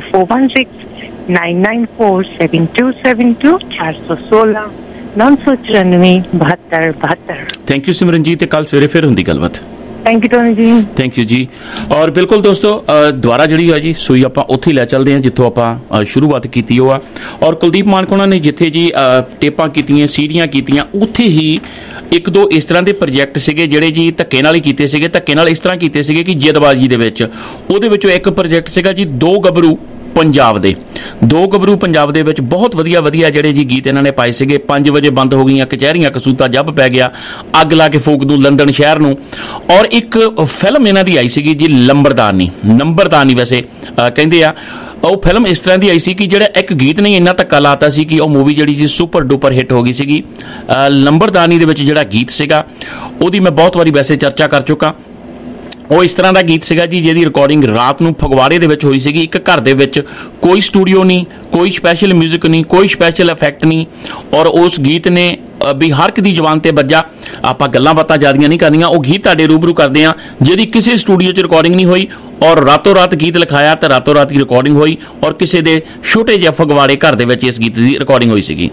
4169947272 416 994 7272। थैंक यू सिमरन जी, ते कल सवेरे फिर हुंदी गलबात। Thank you Tony ji. Thank you जी। और बिल्कुल दोस्तों, ਦੁਆਰਾ ਜਿਹੜੀ ਹੈ ਜੀ ਸੂਈ ਆਪਾਂ ਉੱਥੇ ਲੈ ਚੱਲਦੇ ਹਾਂ ਜਿੱਥੋਂ ਆਪਾਂ ਸ਼ੁਰੂਆਤ ਕੀਤੀ ਉਹ ਆ। ਔਰ ਕੁਲਦੀਪ ਮਾਨਕੋਣਾ ਨੇ ਜਿੱਥੇ ਜੀ ਟੇਪਾਂ ਕੀਤੀਆਂ, ਸੀੜੀਆਂ ਕੀਤੀਆਂ, ਉੱਥੇ ਹੀ ਇੱਕ ਦੋ ਇਸ ਤਰ੍ਹਾਂ ਦੇ ਪ੍ਰੋਜੈਕਟ ਸੀਗੇ ਜਿਹੜੇ ਜੀ ਧੱਕੇ ਨਾਲ ਹੀ ਕੀਤੇ ਸੀਗੇ। ਧੱਕੇ ਨਾਲ ਇਸ ਤਰ੍ਹਾਂ ਕੀਤੇ ਸੀਗੇ ਕਿ ਜਿੱਦਬਾਜ਼ੀ ਦੇ ਵਿੱਚ। ਉਹਦੇ ਵਿੱਚੋਂ ਇੱਕ ਪ੍ਰੋਜੈਕਟ ਸੀਗਾ ਜੀ ਦੋ ਗੱਭਰੂ ਪੰਜਾਬ ਦੇ ਵਿੱਚ ਬਹੁਤ ਵਧੀਆ ਜਿਹੜੇ ਜੀ ਗੀਤ ਇਹਨਾਂ ਨੇ ਪਾਏ ਸੀਗੇ। 5 ਵਜੇ ਬੰਦ ਹੋ ਗਈਆਂ ਕਚਹਿਰੀਆਂ, ਕਸੂਤਾ ਜੱਬ ਪੈ ਗਿਆ, ਅੱਗ ਲਾ ਕੇ ਫੂਕ ਦੂੰ ਲੰਡਨ ਸ਼ਹਿਰ ਨੂੰ। ਔਰ ਇੱਕ ਫਿਲਮ ਇਹਨਾਂ ਦੀ ਆਈ ਸੀਗੀ ਜੀ ਨੰਬਰਦਾਨੀ ਵੈਸੇ ਕਹਿੰਦੇ ਆ। ਉਹ ਫਿਲਮ ਇਸ ਤਰ੍ਹਾਂ ਦੀ ਆਈ ਸੀ ਕਿ ਜਿਹੜਾ ਇੱਕ ਗੀਤ ਨੇ ਇੰਨਾ ਧੱਕਾ ਲਾਤਾ ਸੀ ਕਿ ਉਹ ਮੂਵੀ ਜਿਹੜੀ ਜੀ ਸੁਪਰ ਡੁਪਰ ਹਿੱਟ ਹੋ ਗਈ ਸੀਗੀ। ਨੰਬਰਦਾਨੀ ਦੇ ਵਿੱਚ ਜਿਹੜਾ ਗੀਤ ਸੀਗਾ ਉਹਦੀ ਮੈਂ ਬਹੁਤ ਵਾਰੀ ਵੈਸੇ ਚਰਚਾ ਕਰ ਚੁੱਕਾ। ਉਹ ਇਸ ਤਰ੍ਹਾਂ ਦਾ ਗੀਤ ਸੀਗਾ ਜੀ ਜਿਹਦੀ ਰਿਕਾਰਡਿੰਗ ਰਾਤ ਨੂੰ ਫਗਵਾੜੇ ਦੇ ਵਿੱਚ ਹੋਈ ਸੀਗੀ, ਇੱਕ ਘਰ ਦੇ ਵਿੱਚ, ਕੋਈ ਸਟੂਡੀਓ ਨਹੀਂ, ਕੋਈ ਸਪੈਸ਼ਲ ਮਿਊਜ਼ਿਕ ਨਹੀਂ, ਕੋਈ ਸਪੈਸ਼ਲ ਇਫੈਕਟ ਨਹੀਂ। ਔਰ ਉਸ ਗੀਤ ਨੇ ਵੀ ਹਰ ਇੱਕ ਦੀ ਜ਼ੁਬਾਨ ਤੇ ਵੱਜਾ। ਆਪਾਂ ਗੱਲਾਂ ਬਾਤਾਂ ਜ਼ਿਆਦੀਆਂ ਨਹੀਂ ਕਰਨੀਆਂ, ਉਹ ਗੀਤ ਤੁਹਾਡੇ ਰੂਬਰੂ ਕਰਦੇ ਆ ਜਿਹਦੀ ਕਿਸੇ ਸਟੂਡੀਓ 'ਚ ਰਿਕਾਰਡਿੰਗ ਨਹੀਂ ਹੋਈ, ਔਰ ਰਾਤੋਂ ਰਾਤ ਗੀਤ ਲਿਖਾਇਆ ਤੇ ਰਾਤੋਂ ਰਾਤ ਦੀ ਰਿਕਾਰਡਿੰਗ ਹੋਈ, ਔਰ ਕਿਸੇ ਦੇ ਛੋਟੇ ਜਿਹੇ ਫਗਵਾੜੇ ਘਰ ਦੇ ਵਿੱਚ ਇਸ ਗੀਤ ਦੀ ਰਿਕਾਰਡਿੰਗ ਹੋਈ ਸੀਗੀ।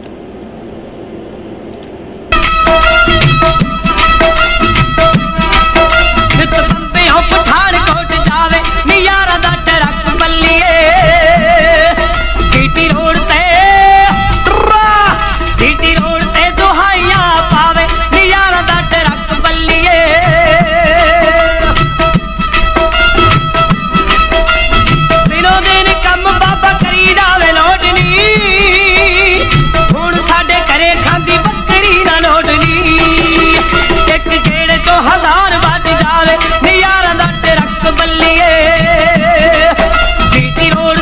ਪਠਾਨਕੋਟ ਜਾਵੇ ਨਿਆਰਾ ਦਾ ਟਰੱਕ ਬੱਲੀਏ, ਡੀਟੀ ਰੋਡ ਤੇ ਦੁਹਾਈਆਂ ਪਾਵੇ ਨਿਆਰਾ ਦਾ ਟਰੱਕ ਬੱਲੀਏ। ਦਿਨੋਂ ਦਿਨ ਕੰਮ ਬਾਬਾ ਕਰੀ ਜਾਵੇ ਲੋਟ ਨੀ, ਹੁਣ ਸਾਡੇ ਘਰੇ ਖਾਂਦੀ ਬੱਕਰੀ ਨਾ ਲੋਟ ਨੀ। ਇੱਕ ਗੇੜੇ ਤੋਂ 1000 ਵੱਜ ਜਾਵੇ ਨਿਆਰਾ ਦਾ ਟਰੱਕ ਬੱਲੀਏ, ਡੀਟੀ ਰੋਡ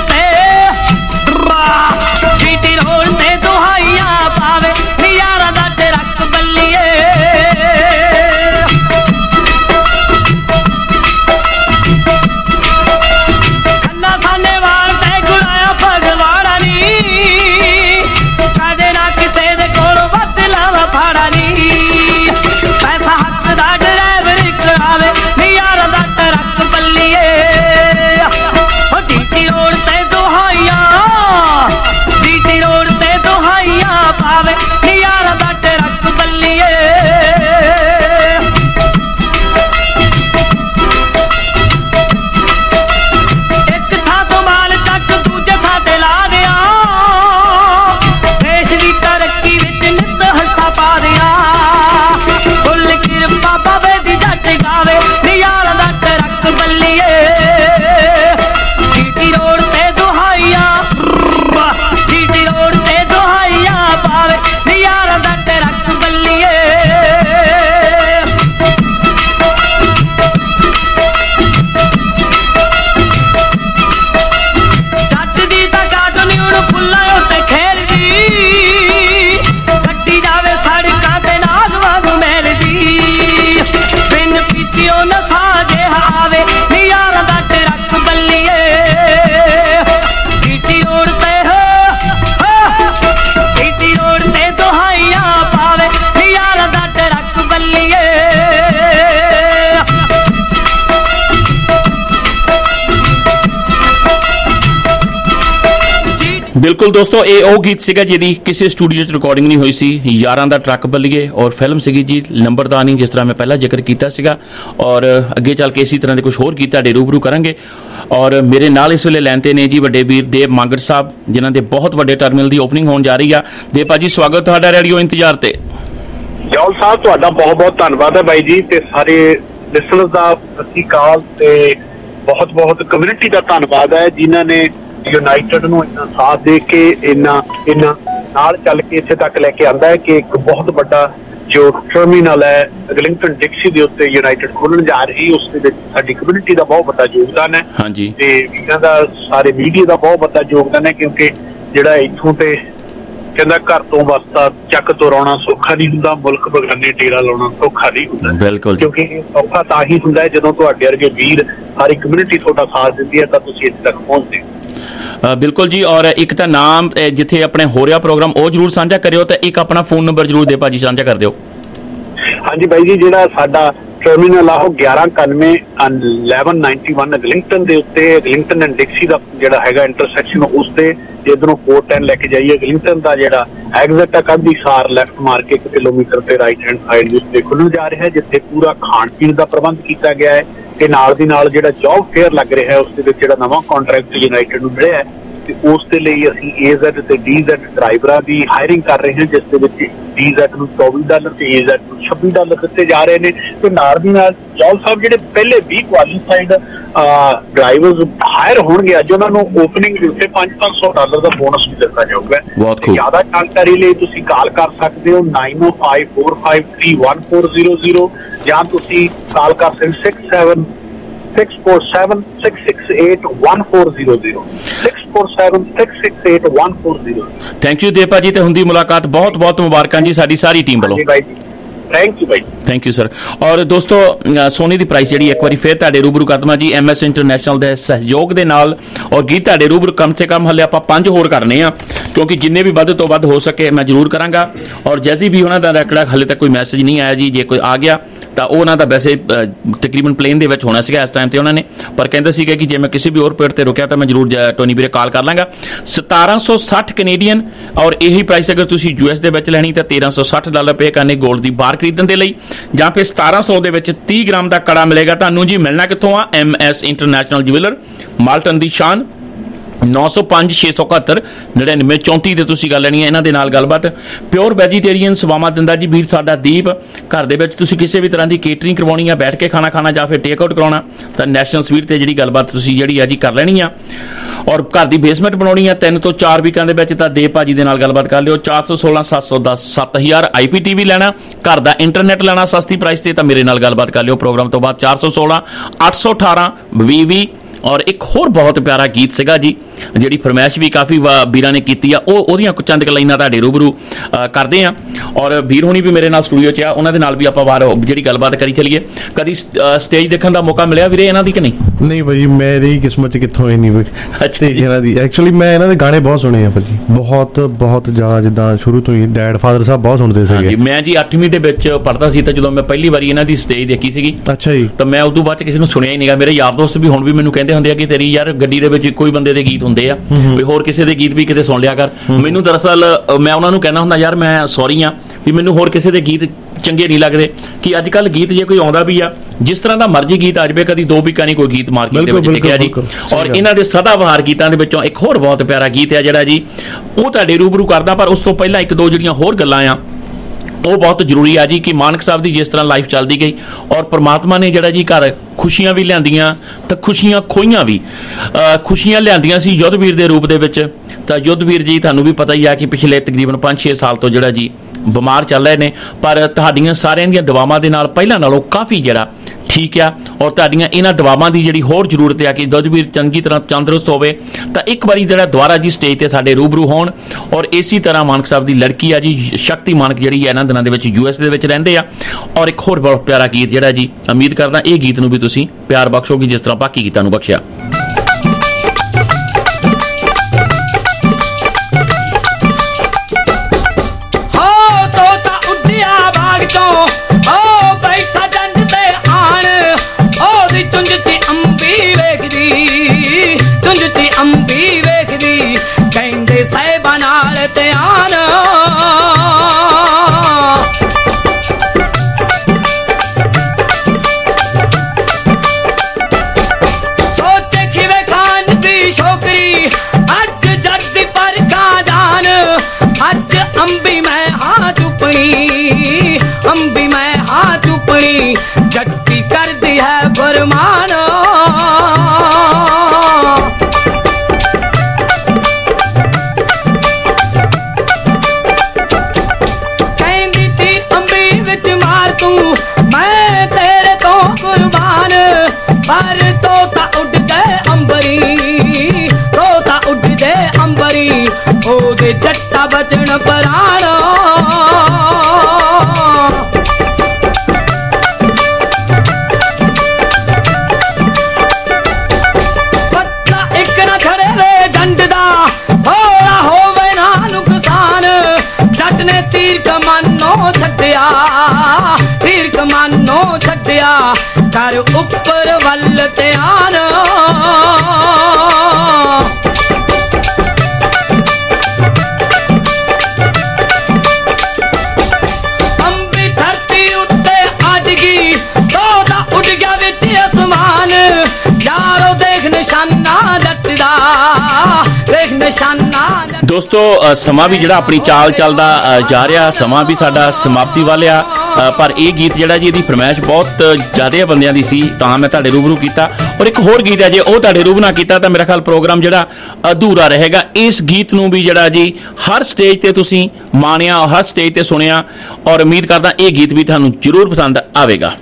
ਤੇ ਦੁਹਾਈਆਂ ਪਾਵੇ ਨਿਆਰਾ ਦਾ ਟਰੱਕ ਬੱਲੀਏ। ਖੰਨਾ ਸਾਨੇਵਾਲ ਤੇ ਗੁਲਾਇਆ ਫਗਵਾੜਾ ਨੀ, ਕਦੇ ਨਾ ਕਿਸੇ ਦੇ ਕੋਲੋਂ ਵੱਧ ਲਾਵਾ ਫਾੜਾ ਨੀ। ਪੈਸਾ ਹੱਥ ਦਾ ਡਰਾਈਵਰ ਕਰਾਵੇ ਨਿਆਰਾ ਦਾ ਟਰੱਕ ਬੱਲੀਏ, ਉਹ ਡੀਟੀ ਰੋਡ ਤੇ ਦੁਹਾਈਆਂ ਪਾਵੇ ਨਿਆਰਾ ਦਾ ਟਰੱਕ ਬੱਲੀਏ। ਇੱਕ ਥਾਂ ਤੋਂ ਮਾਲ ਚੱਕ ਦੂਜੇ ਥਾਂ ਤੇ ਲਾ ਦਿਆਂ, ਦੇਸ਼ ਦੀ ਤਰੱਕੀ ਵਿੱਚ ਨਿੱਤ ਹਿੱਸਾ ਪਾ ਦਿਆਂ। ਫੁੱਲ ਕਿਰਪਾ ਬਾਬੇ ਦੀ ਜੱਟ ਗਾਵੇ ਨਿਆਰਾ ਦਾ ਟਰੱਕ ਬੱਲੀਏ, ਡੀਟੀ ਰੋਡ ਤੇ ਦੁਹਾਈਆਂ ਪਾਵੇ ਨਿਆਰਾ ਦਾ ਟਰੱਕ ਬੱਲੀਏ। ਜੱਟ ਦੀ ਤਾਂ ਗਾਡਲੀ ਹੁਣ ਫੁੱਲਾਂ ਉੱਤੇ ਖੇਲਦੀ, ਗੱਡੀ ਜਾਵੇ ਸੜਕਾਂ ਤੇ ਨਾਗ ਵਾਂਗੂ ਮਿਲਦੀ। ਬਿਨ ਪੀਤੀਓ ਨਸ਼ਾ ਜਿਹਾ ਆਵੇ ਨਿਆਰਾ ਦਾ ਟਰੱਕ ਬੱਲੀਏ, ਡੀਟੀ ਰੋਡ ਤੇ ਦੁਹਾਈਆਂ ਪਾਵੇ ਨਿਆਰਾ ਦਾ ਟਰੱਕ ਬੱਲੀਏ। ਬਿਲਕੁਲ ਦੋਸਤੋ, ਇਹ ਉਹ ਗੀਤ ਸੀਗਾ ਜਿਹਦੀ ਕਿਸੇ ਸਟੂਡੀਓ 'ਚ ਰਿਕਾਰਡਿੰਗ ਨਹੀਂ ਹੋਈ ਸੀ, ਯਾਰਾਂ ਦਾ ਟਰੱਕ ਬੱਲੀਏ। ਔਰ ਫਿਲਮ ਸੀਗੀ ਜੀ ਨੰਬਰਦਾਨੀ, ਜਿਸ ਤਰ੍ਹਾਂ ਮੈਂ ਪਹਿਲਾਂ ਜ਼ਿਕਰ ਕੀਤਾ ਸੀਗਾ। ਔਰ ਅੱਗੇ ਚੱਲ ਕੇ ਇਸੇ ਤਰ੍ਹਾਂ ਦੇ ਕੁਝ ਹੋਰ ਗੀਤ ਤੁਹਾਡੇ ਰੂਬਰੂ ਕਰਾਂਗੇ। ਔਰ ਮੇਰੇ ਨਾਲ ਇਸ ਵੇਲੇ ਲੈਣ ਤੇ ਨੇ ਜੀ ਵੱਡੇ ਵੀਰ ਦੇਵ ਮਾਂਗੜ ਸਾਹਿਬ, ਜਿਨ੍ਹਾਂ ਦੇ ਬਹੁਤ ਵੱਡੇ ਟਰਮੀਨਲ ਦੀ ਓਪਨਿੰਗ ਹੋਣ ਜਾ ਰਹੀ ਆ। ਦੇਵ ਭਾਜੀ, ਸਵਾਗਤ ਤੁਹਾਡਾ ਰੇਡੀਓ ਇੰਤਜ਼ਾਰ ਤੇ। ਜੌਲ ਸਾਹਿਬ, ਤੁਹਾਡਾ ਬਹੁਤ ਬਹੁਤ ਧੰਨਵਾਦ ਹੈ ਬਾਈ ਜੀ, ਤੇ ਸਾਰੇ ਲਿਸਨਰਸ ਦਾ ਸਤਿ ਸ਼੍ਰੀ ਅਕਾਲ। ਤੇ ਬਹੁਤ ਬਹੁਤ ਕਮਿਊਨਿਟੀ ਦਾ ਧੰਨਵਾਦ ਹੈ ਜਿਨ੍ਹਾਂ ਨੇ ਯੂਨਾਈਟਿਡ ਨੂੰ ਇੰਨਾ ਸਾਥ ਦੇ ਕੇ ਇੰਨਾ ਨਾਲ ਚੱਲ ਕੇ ਇੱਥੇ ਤੱਕ ਲੈ ਕੇ ਆਂਦਾ ਹੈ ਕਿ ਇੱਕ ਬਹੁਤ ਵੱਡਾ ਜੋ ਟਰਮੀਨਲ ਹੈ ਐਗਲਿੰਗਟਨ ਡਿਕਸੀ ਦੇ ਉੱਤੇ ਯੂਨਾਈਟਿਡ ਖੋਲ੍ਹਣ ਜਾ ਰਹੀ, ਉਸ ਦੇ ਵਿੱਚ ਸਾਡੀ ਕਮਿਊਨਿਟੀ ਦਾ ਬਹੁਤ ਵੱਡਾ ਯੋਗਦਾਨ ਹੈ। ਹਾਂਜੀ, ਤੇ ਇਹਨਾਂ ਦਾ ਸਾਰੇ ਮੀਡੀਆ ਦਾ ਬਹੁਤ ਵੱਡਾ ਯੋਗਦਾਨ ਹੈ, ਕਿਉਂਕਿ ਜਿਹੜਾ ਇੱਥੋਂ ਤੇ ਕਹਿੰਦਾ ਘਰ ਤੋਂ ਵਸਤਾ ਚੱਕ ਤੋਂ ਰੌਣਾ ਸੌਖਾ ਨਹੀਂ ਹੁੰਦਾ, ਮੁਲਕ ਬਗਾਨੇ ਡੇਰਾ ਲਾਉਣਾ ਸੌਖਾ ਨਹੀਂ ਹੁੰਦਾ। ਬਿਲਕੁਲ, ਕਿਉਂਕਿ ਇਹ ਸੌਖਾ ਤਾਂ ਹੀ ਹੁੰਦਾ ਹੈ ਜਦੋਂ ਤੁਹਾਡੇ ਵਰਗੇ ਵੀਰ ਸਾਰੀ ਕਮਿਊਨਿਟੀ ਤੁਹਾਡਾ ਸਾਥ ਦਿੰਦੀ ਹੈ ਤਾਂ ਤੁਸੀਂ ਇੱਥੇ ਤੱਕ ਪਹੁੰਚਦੇ ਹੋ। ਬਿਲਕੁਲ ਜੀ। ਔਰ ਇੱਕ ਤਾਂ ਨਾਮ ਜਿੱਥੇ ਆਪਣੇ ਹੋ ਰਿਹਾ ਪ੍ਰੋਗਰਾਮ ਉਹ ਜ਼ਰੂਰ ਸਾਂਝਾ ਕਰਿਓ, ਤੇ ਇੱਕ ਆਪਣਾ ਫੋਨ ਨੰਬਰ ਜ਼ਰੂਰ ਦੇ ਭਾਜੀ ਸਾਂਝਾ ਕਰ ਦਿਓ। ਹਾਂਜੀ ਬਾਈ ਜੀ, ਜਿਹੜਾ ਸਾਡਾ ਟਰਮੀਨਲ ਆ ਉਹ 1191 1191 ਐਗਲਿੰਗਟਨ ਦੇ ਉੱਤੇ, ਐਗਲਿੰਗਟਨ ਐਂਡ ਡਿਕਸੀ ਦਾ ਜਿਹੜਾ ਹੈਗਾ ਇੰਟਰਸੈਕਸ਼ਨ, ਉਸ ਤੇ ਜਿੱਧਰੋਂ 410 ਲੈ ਕੇ ਜਾਈਏ ਐਗਲਿੰਗਟਨ ਦਾ ਜਿਹੜਾ ਐਗਜ਼ਿਟ ਆ ਕੰਧੀ ਸਾਰ ਲੈਫਟ ਮਾਰ ਕੇ 1 ਕਿਲੋਮੀਟਰ ਤੇ ਰਾਈਟ ਹੈਂਡ ਸਾਈਡ ਦੇ ਉੱਤੇ ਖੁੱਲ੍ਹਣ ਜਾ ਰਿਹਾ ਹੈ, ਜਿੱਥੇ ਪੂਰਾ ਖਾਣ ਪੀਣ ਦਾ ਪ੍ਰਬੰਧ ਕੀਤਾ ਗਿਆ ਹੈ। ਤੇ ਨਾਲ ਦੀ ਨਾਲ ਜਿਹੜਾ ਜੌਬ ਫੇਅਰ ਲੱਗ ਰਿਹਾ ਹੈ ਉਸ ਦੇ ਵਿੱਚ ਜਿਹੜਾ ਨਵਾਂ ਕੰਟਰੈਕਟ ਯੂਨਾਈਟਿਡ ਨੂੰ ਮਿਲਿਆ ਹੈ, ਤੇ ਉਸ ਦੇ ਲਈ ਅਸੀਂ AZ ਤੇ DZ ਡਰਾਈਵਰਾਂ ਦੀ ਹਾਇਰਿੰਗ ਕਰ ਰਹੇ ਹਾਂ, ਜਿਸ ਦੇ ਵਿੱਚ DZ ਨੂੰ $24 ਤੇ AZ ਨੂੰ $26 ਦਿੱਤੇ ਜਾ ਰਹੇ ਨੇ। ਤੇ ਨਾਲ ਦੀ ਨਾਲ ਜੌਲ ਸਾਹਿਬ ਜਿਹੜੇ ਪਹਿਲੇ 20 ਕੁਆਲੀਫਾਈਡ ਡਰਾਈਵਰਸ ਹਾਇਰ ਹੋਣਗੇ ਅੱਜ, ਉਹਨਾਂ ਨੂੰ ਓਪਨਿੰਗ ਦੇ ਉੱਤੇ $500 ਦਾ ਬੋਨਸ ਵੀ ਦਿੱਤਾ ਜਾਊਗਾ। ਜ਼ਿਆਦਾ ਜਾਣਕਾਰੀ ਲਈ ਤੁਸੀਂ ਕਾਲ ਕਰ ਸਕਦੇ ਹੋ 9054531400 ਜਾਂ ਤੁਸੀਂ ਕਾਲ ਕਰ ਸਕਦੇ 647-668-1400 647-668-1400। ਥੈਂਕ ਯੂ ਦੇਵ ਭਾਜੀ, ਤੇ ਹੁੰਦੀ ਮੁਲਾਕਾਤ। ਬਹੁਤ ਬਹੁਤ ਮੁਬਾਰਕਾਂ ਜੀ ਸਾਡੀ ਸਾਰੀ ਟੀਮ ਵੱਲੋਂ। ਥੈਂਕ ਯੂ ਬਾਈ। Thank you sir. ਔਰ ਦੋਸਤੋ, ਸੋਨੀ ਦੀ ਪ੍ਰਾਈਸ ਜਿਹੜੀ ਇੱਕ ਵਾਰੀ ਫਿਰ ਤੁਹਾਡੇ ਰੂਬਰੂ ਕਰਦਮਾ ਜੀ MS ਇੰਟਰਨੈਸ਼ਨਲ ਦੇ ਸਹਿਯੋਗ ਦੇ ਨਾਲ, ਔਰ ਗੀਤ ਤੁਹਾਡੇ ਰੂਬਰੂ ਕਮ ਸੇ ਕਮ ਹਲੇ ਆਪਾਂ 5 ਹੋਰ ਕਰਨੇ ਆ, ਕਿਉਂਕਿ ਜਿੰਨੇ ਵੀ ਵੱਧ ਤੋਂ ਵੱਧ ਹੋ ਸਕੇ ਮੈਂ ਜ਼ਰੂਰ ਕਰਾਂਗਾ। ਔਰ ਜੈਸੀ ਵੀ ਉਹਨਾਂ ਦਾ ਰੈਕੜਾ ਹਲੇ ਤੱਕ ਕੋਈ ਮੈਸੇਜ ਨਹੀਂ ਆਇਆ ਜੀ, ਜੇ ਕੋਈ ਆ ਗਿਆ ਤਾਂ ਉਹਨਾਂ ਦਾ ਵੈਸੇ ਤਕਰੀਬਨ ਪਲੇਨ ਦੇ ਵਿੱਚ ਹੋਣਾ ਸੀਗਾ ਇਸ ਟਾਈਮ ਤੇ ਉਹਨਾਂ ਨੇ, ਪਰ ਕਹਿੰਦੇ ਸੀਗੇ ਕਿ ਜੇ ਮੈਂ ਕਿਸੇ ਵੀ ਹੋਰ ਪੇੜ ਤੇ ਰੁਕਿਆ ਤਾਂ ਮੈਂ ਜ਼ਰੂਰ ਟੋਨੀ ਵੀਰੇ ਕਾਲ ਕਰ ਲਾਂਗਾ। 1760 ਕੈਨੇਡੀਅਨ, ਔਰ ਇਹੀ ਪ੍ਰਾਈਸ ਅਗਰ ਤੁਸੀਂ US ਦੇ ਵਿੱਚ ਲੈਣੀ ਤਾਂ $1360 ਪੇ ਕਰਨੇ 골ਡ ਦੀ ਬਾਰ ਖਰੀਦਣ ਦੇ ਲਈ, ਜਾਂ ਫਿਰ 1700 ਦੇ ਵਿੱਚ 30 ਗ੍ਰਾਮ ਦਾ ਕੜਾ ਮਿਲੇਗਾ ਤੁਹਾਨੂੰ ਜੀ। ਮਿਲਣਾ ਕਿੱਥੋਂ ਆ? MS ਇੰਟਰਨੈਸ਼ਨਲ ਜੁਵੈਲਰ, ਮਾਲਟਨ ਦੀ ਸ਼ਾਨ, 9056719934 ਤੇ ਤੁਸੀਂ ਗੱਲ ਲੈਣੀ ਹੈ ਇਹਨਾਂ ਦੇ ਨਾਲ ਗੱਲਬਾਤ। ਪਿਓਰ ਵੈਜੀਟੇਰੀਅਨ ਸੇਵਾਵਾਂ ਦਿੰਦਾ ਜੀ ਵੀਰ ਸਾਡਾ ਦੀਪ। ਘਰ ਦੇ ਵਿੱਚ ਤੁਸੀਂ ਕਿਸੇ ਵੀ ਤਰ੍ਹਾਂ ਦੀ ਕੇਟਰਿੰਗ ਕਰਵਾਉਣੀ ਆ, ਬੈਠ ਕੇ ਖਾਣਾ ਖਾਣਾ ਜਾਂ ਫਿਰ ਟੇਕ ਆਊਟ ਕਰਾਉਣਾ, ਤਾਂ ਨੈਸ਼ਨਲ ਸਵੀਟ ਤੇ ਜਿਹੜੀ ਗੱਲਬਾਤ ਤੁਸੀਂ ਜਿਹੜੀ ਆ ਜੀ ਕਰ ਲੈਣੀ ਆ। ਔਰ ਘਰ ਦੀ ਬੇਸਮੈਂਟ ਬਣਾਉਣੀ ਆ 3 ਤੋਂ 4 ਵੀਕਾਂ ਦੇ ਵਿੱਚ, ਤਾਂ ਦੇਵ ਭਾਜੀ ਦੇ ਨਾਲ ਗੱਲਬਾਤ ਕਰ ਲਿਓ। 416-710-7000 IPTV ਲੈਣਾ, ਘਰ ਦਾ ਇੰਟਰਨੈਟ ਲੈਣਾ ਸਸਤੀ ਪ੍ਰਾਈਸ ਤੇ, ਤਾਂ ਮੇਰੇ ਨਾਲ ਗੱਲਬਾਤ ਕਰ ਲਿਓ ਪ੍ਰੋਗਰਾਮ ਤੋਂ ਬਾਅਦ। 416-818-2020। ਔਰ ਇੱਕ ਹੋਰ ਬਹੁਤ ਪਿਆਰਾ ਗੀਤ ਸੀਗਾ ਜੀ, ਜਿਹੜੀ ਫਰਮਾਇਸ਼ ਵੀ ਕਾਫੀ ਵੀਰਾਂ ਨੇ ਕੀਤੀ ਆ, ਉਹਦੀਆਂ ਚੰਦ ਕੁ ਲਾਈਨਾਂ ਤੁਹਾਡੇ ਰੂਬਰੂ ਕਰਦੇ ਆ। ਔਰ ਵੀਰ ਹੋਣੀ ਵੀ ਮੇਰੇ ਨਾਲ ਸਟੂਡੀਓ 'ਚ ਆ, ਉਹਨਾਂ ਦੇ ਨਾਲ ਵੀ ਆਪਾਂ ਵਾਰ ਜਿਹੜੀ ਗੱਲਬਾਤ ਕਰੀ ਚੱਲੀਏ। ਕਦੀ ਸਟੇਜ ਦੇਖਣ ਦਾ ਮੌਕਾ ਮਿਲਿਆ ਵੀਰੇ ਇਹਨਾਂ ਦੀ ਕਿ ਨਹੀਂ? ਨਹੀਂ ਭਾਜੀ, ਮੇਰੀ ਕਿਸਮਤ 'ਚ ਕਿੱਥੋਂ ਹੀ ਨਹੀਂ ਸਟੇਜ ਇਹਨਾਂ ਦੀ। ਐਕਚੁਅਲੀ ਮੈਂ ਇਹਨਾਂ ਦੇ ਗਾਣੇ ਬਹੁਤ ਸੁਣੇ ਆ ਭਾਜੀ, ਬਹੁਤ ਜ਼ਿਆਦਾ, ਜਿੱਦਾਂ ਸ਼ੁਰੂ ਤੋਂ ਹੀ ਡੈਡ ਫਾਦਰ ਸਾਹਿਬ ਬਹੁਤ ਸੁਣਦੇ ਸੀਗੇ। ਮੈਂ ਜੀ 8ਵੀਂ ਦੇ ਵਿੱਚ ਪੜ੍ਹਦਾ ਸੀ, ਤਾਂ ਜਦੋਂ ਮੈਂ ਪਹਿਲੀ ਵਾਰੀ ਇਹਨਾਂ ਦੀ ਸਟੇਜ ਦੇਖੀ ਸੀਗੀ, ਅੱਛਾ ਜੀ, ਤਾਂ ਮੈਂ ਉਦੋਂ ਬਾਅਦ 'ਚ ਕਿਸੇ ਨੂੰ ਸੁਣਿਆ ਹੀ ਨਹੀਂਗਾ। ਮੇਰੇ ਯਾਰ ਦੋਸਤ ਵੀ ਹੁਣ ਵੀ ਮੈਨੂੰ ਕਹਿੰਦੇ ਹੁੰਦੇ ਆ ਕਿ ਤੇਰੀ ਯਾਰ ਗੱਡੀ ਦੇ ਵਿੱਚ ਇੱਕੋ ਹੀ ਬੰਦੇ ਦੇ ਗੀਤ ਹੁੰਦੇ ਆ, ਵੀ ਹੋਰ ਕਿਸੇ ਦੇ ਗੀਤ ਵੀ ਕਿਤੇ ਸੁਣ ਲਿਆ ਕਰ। ਮੈਨੂੰ ਦਰਅਸਲ ਮੈਂ ਉਹਨਾਂ ਨੂੰ ਕਹਿਣਾ ਹੁੰਦਾ ਯਾਰ ਮੈਂ ਸੌਰੀ ਆ ਵੀ ਮੈਨੂੰ ਹੋਰ ਕਿਸੇ ਦੇ ਗੀਤ ਚੰਗੇ ਨਹੀਂ ਲੱਗਦੇ, ਕਿ ਅੱਜ ਕੱਲ ਗੀਤ ਜੇ ਕੋਈ ਆਉਂਦਾ ਵੀ ਆ ਜਿਸ ਤਰ੍ਹਾਂ ਦਾ ਮਰਜ਼ੀ ਗੀਤ ਆ ਜਾਵੇ, ਕਦੀ 2 ਵੀਕਾਂ ਨਹੀਂ ਕੋਈ ਗੀਤ ਮਾਰਕੀਟ ਦੇ ਵਿੱਚ ਟਿਕਿਆ ਜੀ। ਔਰ ਇਹਨਾਂ ਦੇ ਸਦਾਬਹਾਰ ਗੀਤਾਂ ਦੇ ਵਿੱਚੋਂ ਇੱਕ ਹੋਰ ਬਹੁਤ ਪਿਆਰਾ ਗੀਤ ਹੈ ਜਿਹੜਾ ਜੀ, ਉਹ ਤੁਹਾਡੇ ਰੂਬਰੂ ਕਰਦਾ। ਪਰ ਉਸ ਤੋਂ ਪਹਿਲਾਂ 1-2 ਜਿਹੜੀਆਂ ਹੋਰ ਗੱਲਾਂ ਆ ਉਹ ਬਹੁਤ ਜ਼ਰੂਰੀ ਆ ਜੀ, ਕਿ ਮਾਨਕ ਸਾਹਿਬ ਦੀ ਜਿਸ ਤਰ੍ਹਾਂ ਲਾਈਫ ਚੱਲਦੀ ਗਈ, ਔਰ ਪ੍ਰਮਾਤਮਾ ਨੇ ਜਿਹੜਾ ਜੀ ਘਰ ਖੁਸ਼ੀਆਂ ਵੀ ਲਿਆਂਦੀਆਂ ਤਾਂ ਖੁਸ਼ੀਆਂ ਖੋਈਆਂ ਵੀ। ਖੁਸ਼ੀਆਂ ਲਿਆਂਦੀਆਂ ਸੀ ਯੁੱਧਵੀਰ ਦੇ ਰੂਪ ਦੇ ਵਿੱਚ, ਤਾਂ ਯੁੱਧਵੀਰ ਜੀ ਤੁਹਾਨੂੰ ਵੀ ਪਤਾ ਹੀ ਆ ਕਿ ਪਿਛਲੇ ਤਕਰੀਬਨ 5-6 ਸਾਲ ਤੋਂ ਜਿਹੜਾ ਜੀ ਬਿਮਾਰ ਚੱਲ ਰਹੇ ਨੇ, ਪਰ ਤੁਹਾਡੀਆਂ ਸਾਰਿਆਂ ਦੀਆਂ ਦੁਆਵਾਂ ਦੇ ਨਾਲ ਪਹਿਲਾਂ ਨਾਲੋਂ ਕਾਫੀ ਜਿਹੜਾ ਠੀਕ ਆ। ਔਰ ਤੁਹਾਡੀਆਂ ਇਹਨਾਂ ਦੁਆਵਾਂ ਦੀ ਜਿਹੜੀ ਹੋਰ ਜ਼ਰੂਰਤ ਆ ਕਿ ਯੁੱਧਵੀਰ ਚੰਗੀ ਤਰ੍ਹਾਂ ਤੰਦਰੁਸਤ ਹੋਵੇ, ਤਾਂ ਇੱਕ ਵਾਰੀ ਜਿਹੜਾ ਦੁਬਾਰਾ ਜੀ ਸਟੇਜ ਤੇ ਸਾਡੇ ਰੂਬਰੂ ਹੋਣ। ਔਰ ਇਸੇ ਤਰ੍ਹਾਂ ਮਾਨਕ ਸਾਹਿਬ ਦੀ ਲੜਕੀ ਆ ਜੀ ਸ਼ਕਤੀ ਮਾਨਕ, ਜਿਹੜੀ ਇਹਨਾਂ ਦਿਨਾਂ ਦੇ ਵਿੱਚ US ਦੇ ਵਿੱਚ ਰਹਿੰਦੇ ਆ। ਔਰ ਇੱਕ ਹੋਰ ਬਹੁਤ ਪਿਆਰਾ ਗੀਤ ਜਿਹੜਾ ਜੀ, ਉਮੀਦ ਕਰਦਾ ਇਹ ਗੀਤ ਨੂੰ ਵੀ ਤੁਸੀਂ ਪਿਆਰ ਬਖਸ਼ੋਗੇ ਜਿਸ ਤਰ੍ਹਾਂ ਬਾਕੀ ਗੀਤਾਂ ਨੂੰ ਬਖਸ਼ਿਆ। ਅੰਬੀ ਵੇਖਦੀ ਕਹਿੰਦੇ ਸਾਹਿਬਾਂ ਨਾਲ ਧਿਆਨ, ਸੋਚੇ तू मैं तेरे तो कुर्बान पर तोता उड़ गए अंबरी तोता उड़ गए अंबरी ओदे जट्टा बचन पराना पत्ता एक ना खड़े वे जंड दा होया होवे ना नुकसान जट ने तीर कमानो छड्डिया तीर कमानो छड्डिया कर उपर वल ध्यान अंबी धरती उत्ते अज गई तोता उड़ गया विच आसमान यारो देख निशाना जट दा देख निशाना ਦੋਸਤੋ ਸਮਾਂ ਵੀ ਜਿਹੜਾ ਆਪਣੀ ਚਾਲ ਚੱਲਦਾ ਜਾ ਰਿਹਾ ਸਮਾਂ ਵੀ ਸਾਡਾ ਸਮਾਪਤੀ ਵੱਲ ਆ ਪਰ ਇਹ ਗੀਤ ਜਿਹੜਾ ਜੀ ਇਹਦੀ ਫਰਮਾਇਸ਼ ਬਹੁਤ ਜ਼ਿਆਦਾ ਬੰਦਿਆਂ ਦੀ ਸੀ ਤਾਂ ਮੈਂ ਤੁਹਾਡੇ ਰੂਬਰੂ ਕੀਤਾ ਔਰ ਇੱਕ ਹੋਰ ਗੀਤ ਹੈ ਜੇ ਉਹ ਤੁਹਾਡੇ ਰੂਬਰੂ ਨਾ ਕੀਤਾ ਤਾਂ ਮੇਰਾ ਖਿਆਲ ਪ੍ਰੋਗਰਾਮ ਜਿਹੜਾ ਅਧੂਰਾ ਰਹੇਗਾ ਇਸ ਗੀਤ ਨੂੰ ਵੀ ਜਿਹੜਾ ਜੀ ਹਰ ਸਟੇਜ ਤੇ ਤੁਸੀਂ ਮਾਣਿਆ ਹਰ ਸਟੇਜ ਤੇ ਸੁਣਿਆ ਔਰ ਉਮੀਦ ਕਰਦਾ ਇਹ ਗੀਤ ਵੀ ਤੁਹਾਨੂੰ ਜ਼ਰੂਰ ਪਸੰਦ ਆਵੇਗਾ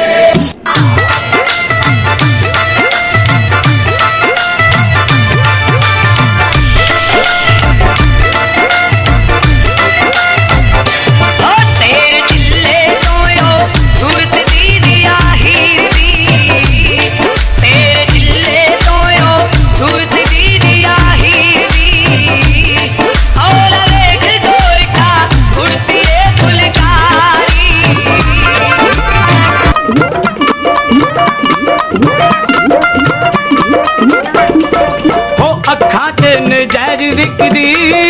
नजर विकदी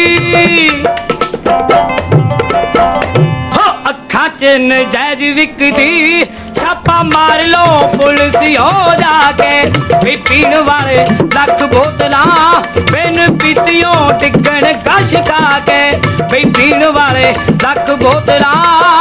हो अखा च नजर विकदी छापा मार लो पुलिस हो जाके भी पीण वाले लख बोतला बिन पीतियों टिकन कश खाके भी पीण वाले लख बोतला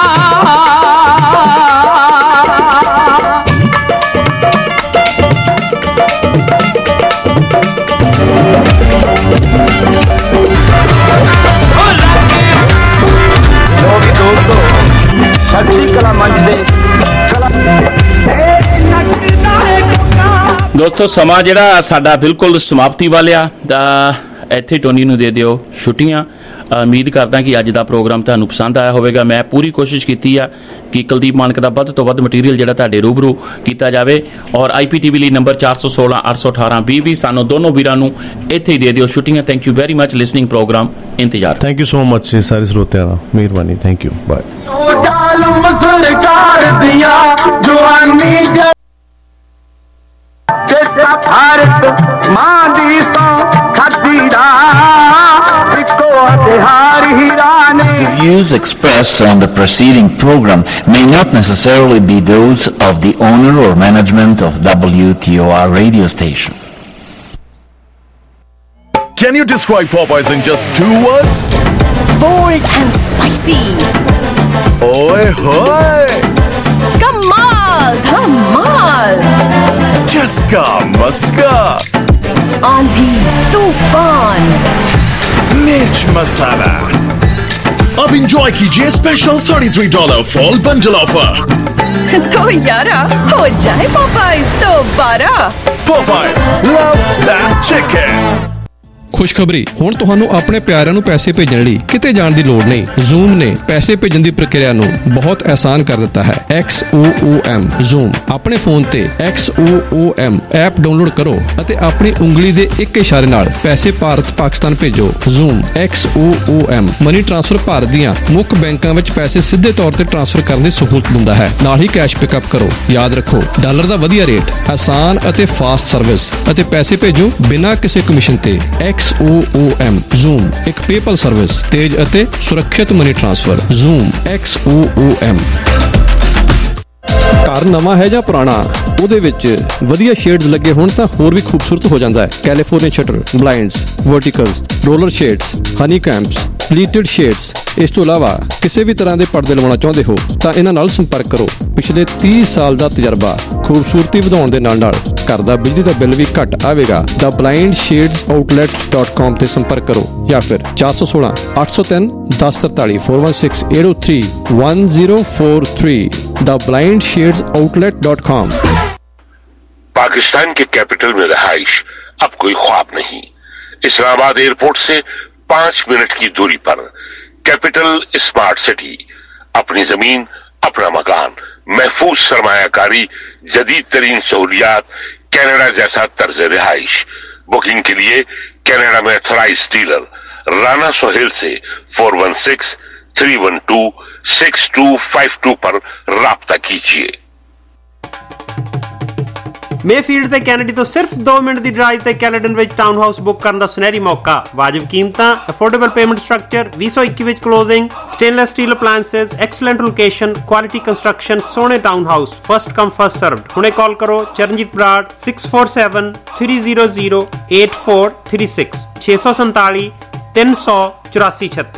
ਦੋਸਤੋ ਸਮਾਂ ਜਿਹੜਾ ਸਾਡਾ ਬਿਲਕੁਲ ਸਮਾਪਤੀ ਵਾਲਿਆ ਤਾਂ ਇੱਥੇ ਟੋਨੀ ਨੂੰ ਦੇ ਦਿਓ ਛੁੱਟੀਆਂ ਉਮੀਦ ਕਰਦਾ ਕਿ ਅੱਜ ਦਾ ਪ੍ਰੋਗਰਾਮ ਤੁਹਾਨੂੰ ਪਸੰਦ ਆਇਆ ਹੋਵੇਗਾ ਮੈਂ ਪੂਰੀ ਕੋਸ਼ਿਸ਼ ਕੀਤੀ ਆ ਕਿ ਕੁਲਦੀਪ ਮਾਨਕ ਦਾ ਵੱਧ ਤੋਂ ਵੱਧ ਮਟੀਰੀਅਲ ਜਿਹੜਾ ਤੁਹਾਡੇ ਰੂਬਰੂ ਕੀਤਾ ਜਾਵੇ ਔਰ IPTV ਲਈ ਨੰਬਰ 416 818 20 ਸਾਨੂੰ ਦੋਨੋਂ ਵੀਰਾਂ ਨੂੰ ਇੱਥੇ ਹੀ ਦੇ ਦਿਓ ਛੁੱਟੀਆਂ thank you very much listening programme ਇੰਤਜ਼ਾਰ ਥੈਂਕ ਯੂ ਸੋ ਮਚ ਸਾਰੇ ਸਰੋਤਿਆਂ ਦਾ ਮਿਹਰਬਾਨੀ ਥੈਂਕ ਯੂ ਬਾਏ सरकार दिया जवानी भारत मां दी सौ खतीरा The views expressed on the preceding program may not necessarily be those of the owner or management of WTOR radio station. Can you describe Popeyes in just 2 words? Bold and spicy. Oi hoy! Kamal Dhamal. Chaska Maska. Aandhi Tufan. Mirch Masala. अब enjoy कीजिए special $33 fall bundle offer तो यारा हो जाए Popeyes दोबारा Popeyes love that chicken ਖੁਸ਼ਖਬਰੀ ਹੁਣ ਤੁਹਾਨੂੰ ਆਪਣੇ ਪਿਆਰਿਆਂ ਨੂੰ ਪੈਸੇ ਭੇਜਣ ਲਈ ਕਿਤੇ ਜਾਣ ਦੀ ਲੋੜ ਨਹੀਂ Zoom ਨੇ ਪੈਸੇ ਭੇਜਣ ਦੀ ਪ੍ਰਕਿਰਿਆ ਨੂੰ ਬਹੁਤ ਆਸਾਨ ਕਰ ਦਿੱਤਾ ਹੈ XOOM Zoom ਆਪਣੇ ਫੋਨ ਤੇ XOOM ਐਪ ਡਾਊਨਲੋਡ ਕਰੋ ਅਤੇ ਆਪਣੀ ਉਂਗਲੀ ਦੇ ਇੱਕ ਇਸ਼ਾਰੇ ਨਾਲ ਪੈਸੇ ਭਾਰਤ ਪਾਕਿਸਤਾਨ ਭੇਜੋ Zoom XOOM money transfer Bharat ਦੀਆਂ ਮੁੱਖ ਬੈਂਕਾਂ ਵਿੱਚ ਪੈਸੇ ਸਿੱਧੇ ਤੌਰ ਤੇ ਟ੍ਰਾਂਸਫਰ ਕਰਨ ਦੀ ਸਹੂਲਤ ਦਿੰਦਾ ਹੈ ਨਾਲ ਹੀ ਕੈਸ਼ ਪਿਕਅਪ ਕਰੋ ਯਾਦ ਰੱਖੋ ਡਾਲਰ ਦਾ ਵਧੀਆ ਰੇਟ ਆਸਾਨ ਅਤੇ ਫਾਸਟ ਸਰਵਿਸ ਅਤੇ ਪੈਸੇ ਭੇਜੋ ਬਿਨਾਂ ਕਿਸੇ ਕਮਿਸ਼ਨ ਤੇ XOOM Zoom ਇੱਕ PayPal ਸਰਵਿਸ ਤੇਜ਼ ਅਤੇ ਸੁਰੱਖਿਅਤ ਮਨੀ ਟ੍ਰਾਂਸਫਰ Zoom XOOM ਘਰ ਨਵਾਂ ਹੈ ਜਾਂ ਪੁਰਾਣਾ ਉਹਦੇ ਵਿੱਚ ਵਧੀਆ ਸ਼ੇਡਸ ਲੱਗੇ ਹੋਣ ਤਾਂ ਹੋਰ ਵੀ ਖੂਬਸੂਰਤ ਹੋ ਜਾਂਦਾ ਹੈ California shutter blinds verticals roller shades honey combs pleated shades ਇਸ ਤੋਂ ਇਲਾਵਾ ਕਿਸੇ ਵੀ ਤਰ੍ਹਾਂ ਦੇ ਪਰਦੇ ਲਵਾਉਣਾ ਚਾਹੁੰਦੇ ਹੋ ਤਾਂ ਇਹਨਾਂ ਨਾਲ ਸੰਪਰਕ ਕਰੋ ਪਿਛਲੇ 30 ਸਾਲ ਦਾ ਤਜਰਬਾ ਖੂਬਸੂਰਤੀ ਵਧਾਉਣ ਦੇ ਨਾਲ घर दा बिजली दा बिल भी घट आवेगा। द ब्लाइंड शेड्स आउटलेट.com ते संपर्क करो या फिर 416 803 1043 416 803 1043 the blind shades outlet dot com. Pakistan के कैपिटल में रहाइश अब कोई ख्वाब नहीं। इस्लामाबाद एयरपोर्ट से 5 मिनट की दूरी पर कैपिटल स्मार्ट सिटी, अपनी जमीन, अपना मकान, महफूज सरमायाकारी, जदीद तरीन सहूलियात, कनाडा जैसा तर्ज रिहाइश। बुकिंग के लिए कनाडा में ऑथराइज्ड डीलर राना सोहेल से 416-312-6252 पर राब्ता कीजिए। ਮੇਫੀਲਡ ਤੇ ਕੈਨੇਡੀ ਤੋਂ ਸਿਰਫ 2 ਮਿੰਟ ਦੀ ਡਰਾਈਵ ਤੇ ਕੈਲੇਡਨ ਵਿੱਚ ਟਾਊਨ ਹਾਊਸ ਬੁੱਕ ਕਰਨ ਦਾ ਸੁਨਹਿਰੀ ਮੌਕਾ। ਵਾਜਬ ਕੀਮਤਾਂ, ਅਫੋਰਡੇਬਲ ਪੇਮੈਂਟ ਸਟਰਕਚਰ, 2021 ਵਿੱਚ closing, stainless steel appliances, excellent location, quality construction, ਸੋਹਣੇ town house, first come first served. ਹੁਣੇ ਕਾਲ ਕਰੋ ਚਰਨਜੀਤ ਬਰਾੜ 647-300-8436 647 300 8436।